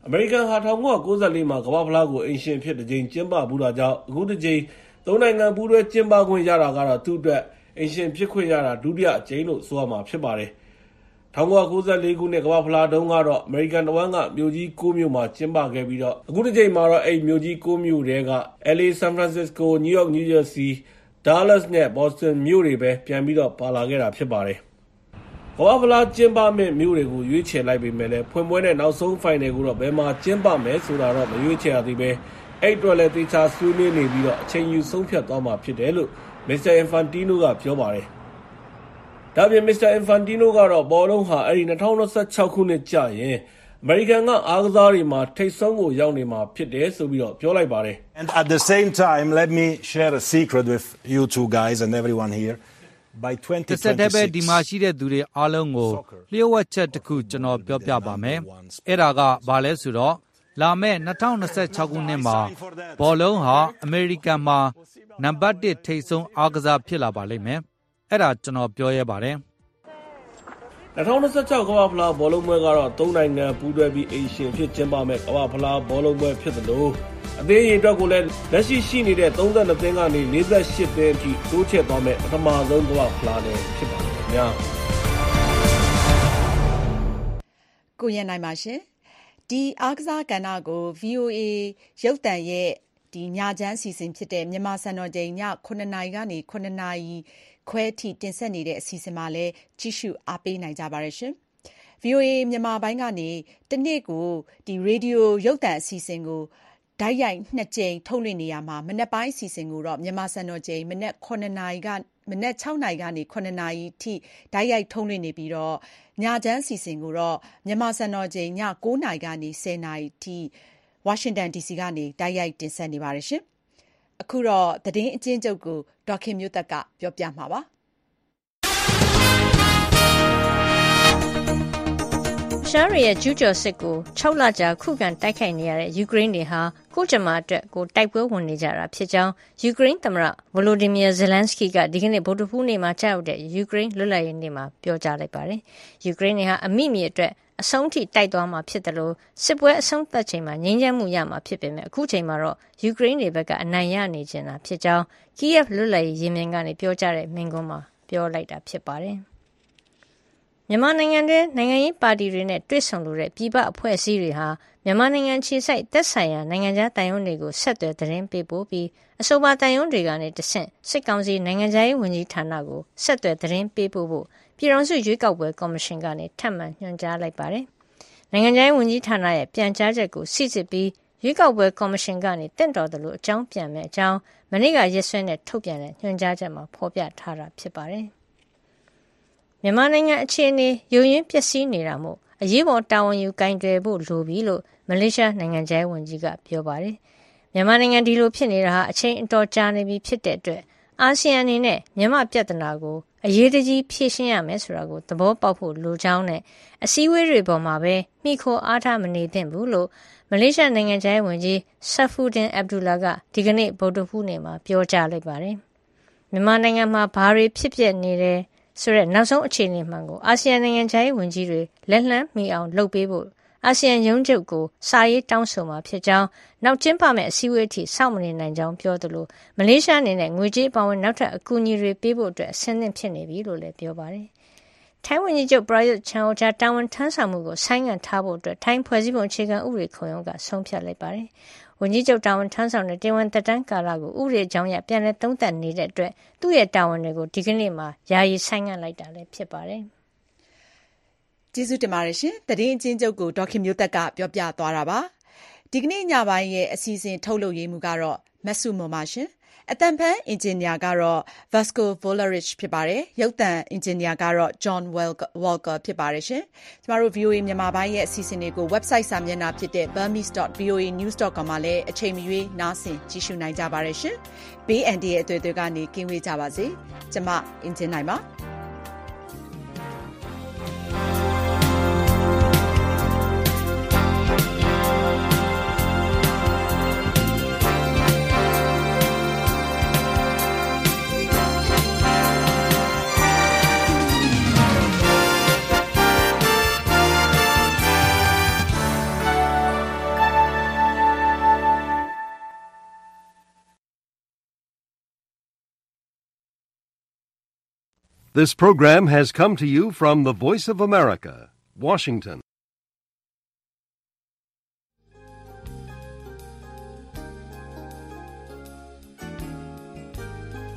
အမေရိကန်ဟာ၁၉၉၄မှာကမ္ဘာ့ဖလားကိုအိမ်ရှင်ဖြစ်တစ်ကြိမ်ကျင်းပဘူးတာကြောင့်အခုတစ်ကြိမ်သုံးနိုင်ငံပူးတွဲကျင်းပခွင့်ရတာကတော့သူ့အတွက်အိမ်ရှင်ဖြစ်ခွင့်ရတာဒုတိယအကြိမ်လို့ဆိုရမှာဖြစ်ပါတယ်။၁၉၉၄ခုနှစ်ကမ္ဘာ့ဖလားတုန်းကတော့အမေရိကန်တဝန်းကမြို့ကြီး၉မြို့မှာကျင်းပခဲ့ပြီးတော့အခုတစ်ကြိမ်မှာတော့အဲ့မြို့ကြီး၉မြို့တဲက L A, San Francisco, New York, New Jersey, Dallas နဲ့ Boston မြို့တွေပဲပြန်ပြီးတော့ပါလာခဲ့တာဖြစ်ပါတယ်။ကမ္ဘာ့ဖလားကျင်းပမယ့်မြို့တွေကိုရွေးချယ်လိုက်ပေမဲ့လည်းဖွင့်ပွဲနဲ့နောက်ဆုံးဖိုင်နယ်ကိုတော့ဘယ်မှာကျင်းပမယ်ဆိုတာတော့မရွေးချယ်ရသေးပဲအဲ့အတွက်လည်းတေချာဆွေးနွေးနေပြီးတော့အချိန်ယူဆုံးဖြတ်သွားမှာဖြစ်တယ်လို့မစ္စတာ Infantino ကပြောပါတယ်။ဒါပြင်မစ္စတာ Infantino ကတော့ဘောလုံးဟာအဲ့ဒီ၂၀၂၆ခုနှစ်ကြာရင်အမေရိကန်ကအားကစားတွေမှာထိပ်ဆုံးကိုရောက်နေမှာဖြစ်တယ်ဆိုပြီးတော့ပြောလိုက်ပါတယ်။ And at the same time, let me share a secret with you two guys and everyone here. By twenty twenty-six တစ်ဆက်တည်းပဲဒီမှာရှိတဲ့သူတွေအားလုံးကိုလျှို့ဝှက်ချက်တစ်ခုကျွန်တော်ပြောပြပါမယ်။အဲ့ဒါကဘာလဲဆိုတော့လာမယ့်၂၀၂၆ခုနှစ်မှာဘောလုံးဟာအမေရိကန်မှာနံပါတ်တစ်ထိပ်ဆုံးအားကစားဖြစ်လာပါလိမ့်မယ်။အဲ့ဒါကျွန်တော်ပြောရပါတယ်။၂၀၂၆ကမ္ဘာ့ဖလားဘောလုံးပွဲကတော့သုံးနိုင်ငံပူးတွဲပြီးအိမ်ရှင်ဖြစ်ကျင်းပမဲ့ကမ္ဘာ့ဖလားဘောလုံးပွဲဖြစ်သလိုအသေးအရင်အတွက်ကိုလည်းလက်ရှိရှိနေတဲ့၃၂သင်းကနေ၄၈သင်းအထိတိုးချဲ့သွားမဲ့ပထမဆုံးကမ္ဘာ့ဖလားလည်းဖြစ်ပါတယ်ခင်ဗျာ။ကိုရန်နိုင်ပါရှင်။ဒီအားကစားကဏ္ဍကို ဗီအိုအေရုပ်သံရဲ့ဒီညချမ်းစီစဉ်ဖြစ်တဲ့မြန်မာစံတော်ချိန်ညခုနှစ်နာရီကနေခုနှစ်နာရီခွဲအထိတင်ဆက်နေတဲ့အစီအစဉ်မှာလည်းကြည့်ရှုအားပေးနိုင်ကြပါရရှင်။ ဗီအိုအေမြန်မာပိုင်းကနေတနေ့ကိုဒီရေဒီယိုရုပ်သံအစီအစဉ်ကိုဓာတ်ရိုက်နှစ်ကြိမ်ထုတ်လွှင့်နေရမှာမနက်ပိုင်းအစီအစဉ်ကိုတော့မြန်မာစံတော်ချိန်မနက်ခုနှစ်နာရီကမနက်၆နာရီကနေခုနှစ်နာရီအထိဓာတ်ရိုက်ထုတ်လွှင့်နေပြီးတော့ညချမ်းအစီအစဉ်ကိုတော့မြန်မာစံတော်ချိန်ည၉နာရီကနေဆယ်နာရီအထိဝါရှင်တန် ဒီစီ ကနေဓာတ်ရိုက်တင်ဆက်နေပါတယ်ရှင်။အခုတော့သတင်းအကျဉ်းချုပ်ကိုဒေါက်ခင်မျိုးသက်ကပြောပြမှာပါ။ရှားရီရဲ့ကျူးကျော်စစ်ကို၆လကြာခုခံတိုက်ခိုက်နေရတဲ့ယူကရိန်းတွေဟာကိုယ့်ကြမ္မာအတွက်ကိုတိုက်ပွဲဝင်နေကြတာဖြစ်ကြောင်းယူကရိန်းသမ္မတဗလိုဒီမီယာဇယ်လန်စကီကဒီကနေ့ဗုဒ္ဓဟူးနေ့မှာကြာရောက်တဲ့ယူကရိန်းလွတ်လပ်ရေးနေ့မှာပြောကြားလိုက်ပါတယ်။ယူကရိန်းတွေဟာအမိမြေအတွက်အဆုံးထိတိုက်သွားမှာဖြစ်တယ်လို့စစ်ပွဲအဆုံးသတ်ချိန်မှာငြိမ်းချမ်းမှုရမှာဖြစ်ပေမဲ့အခုချိန်မှာတော့ယူကရိန်းတွေဘက်ကအနိုင်ရနေကြတာဖြစ်ကြောင်းကီယက်လွတ်လပ်ရေးရင်မြင်ကနေပြောကြားတဲ့မိန့်ခွန်းမှာပြောလိုက်တာဖြစ်ပါတယ်။မြန်မာနိုင်ငံတွင်းနိုင်ငံရေးပါတီတွေနဲ့တွေ့ဆုံလိုတဲ့ပြည်ပအဖွဲ့အစည်းတွေဟာမြန်မာနိုင်ငံခြေစိုက်သက်ဆိုင်ရာနိုင်ငံခြားတန်ယုံတွေကိုဆက်သွယ်သတင်းပေးပို့ပြီးအဆိုပါတန်ယုံတွေကနေတဆင့်စစ်ကောင်စီနိုင်ငံခြားရေးဝန်ကြီးဌာနကိုဆက်သွယ်သတင်းပေးပို့ဖို့ပြည်ထောင်စုရွေးကောက်ပွဲကော်မရှင်ကနေထပ်မံညွှန်ကြားလိုက်ပါတယ်။နိုင်ငံခြားရေးဝန်ကြီးဌာနရဲ့ပြန်ကြားချက်ကိုစစ်စစ်ပြီးရွေးကောက်ပွဲကော်မရှင်ကနေတင့်တော်တယ်လို့အကြောင်းပြန်မဲ့အကြောင်းမနေ့ကရက်စွဲနဲ့ထုတ်ပြန်တဲ့ညွှန်ကြားချက်မှာဖော်ပြထားတာဖြစ်ပါတယ်။မြန်မာနိုင်ငံအခြေအနေယိုယွင်းပျက်စီးနေတာမို့အရေးပေါ်တာဝန်ယူကင်တွယ်ဖို့လိုပြီလို့မလေးရှားနိုင်ငံခြားရေးဝန်ကြီးကပြောပါတယ်။မြန်မာနိုင်ငံဒီလိုဖြစ်နေတာဟာအချိန်အတော်ကြာနေပြီဖြစ်တဲ့အတွက်အာဆီယံအနေနဲ့မြန်မာပြဿနာကိုအရေးတကြီးဖြေရှင်းရမယ်ဆိုတာကိုသဘောပေါက်ဖို့လိုကြောင်းနဲ့အစည်းအဝေးတွေပေါ်မှာပဲမိခိုအားထားမနေသင့်ဘူးလို့မလေးရှားနိုင်ငံခြားရေးဝန်ကြီးဆဖူဒင်အဗ်ဒူလာကဒီကနေ့ဗုဒ္ဓဟူးနေ့မှာပြောကြားလိုက်ပါတယ်။မြန်မာနိုင်ငံမှာဘာတွေဖြစ်ပျက်နေတယ်ဆိုတဲ့နောက်ဆုံးအခြေအနေမှန်ကိုအာဆီယံနိုင်ငံခြားရေးဝန်ကြီးတွေလက်လှမ်းမီအောင်လုပ်ပေးဖို့အာဆီယံရုံးချုပ်ကိုစာရေးတောင်းဆိုမှာဖြစ်ကြောင်းနောက်ကျင်းပမယ့်အစည်းအဝေးအထိစောင့်မနေနိုင်ကြောင်းပြောသလိုမလေးရှားအနေနဲ့ငွေကြေးအပေါင်းနောက်ထပ်အကူအညီတွေပေးဖို့အတွက်အဆင်သင့်ဖြစ်နေပြီလို့လည်းပြောပါတယ်။ထိုင်းဝန်ကြီးချုပ်ပရာယွတ်ချန်အိုချာတာဝန်ထမ်းဆောင်မှုကိုဆိုင်းငံ့ထားဖို့အတွက်ထိုင်းဖွဲ့စည်းပုံအခြေခံဥပဒေခုံရုံးကဆုံးဖြတ်လိုက်ပါတယ်။ဝန်ကြီးချုပ်တာဝန်ထမ်းဆောင်တဲ့တေဝန်သက်တမ်းကာလကိုဥပဒေကြောင်းအရပြန်လည်သုံးသပ်နေတဲ့အတွက်သူ့ရဲ့တာဝန်တွေကိုဒီကနေ့မှာယာယီဆိုင်းငံ့လိုက်တာလည်းဖြစ်ပါတယ်။ကျေးဇူးတင်ပါတယ်ရှင်။သတင်းအချင်းချုပ်ကိုဒေါက်ခင်မျိုးသက်ကပြောပြသွားတာပါ။ဒီကနေ့ညပိုင်းရဲ့အစီအစဉ်ထုတ်လုပ်ရေးမှုကတော့မဆုမွန်ပါရှင်။အတန်ဖန်အင်ဂျင်နီယာကတော့ Vasco Volerich ဖြစ်ပါတယ်။ရုပ်သံအင်ဂျင်နီယာကတော့ John Walker ဖြစ်ပါတယ်ရှင်။ကျမတို့ ဗီအိုအေ မြန်မာပိုင်းရဲ့အစီအစဉ်တွေကို website စာမျက်နှာဖြစ်တဲ့ burmese dot v o a news dot com မှာလည်းအချိန်မရွေးနားဆင်ကြည့်ရှုနိုင်ကြပါတယ်ရှင်။ဘေးအန္တရာယ်အသွေးတွေကနေကင်းဝေးကြပါစေ။ကျမအင်ဂျင်နိုင်ပါ။ This program has come to you from the Voice of America, Washington.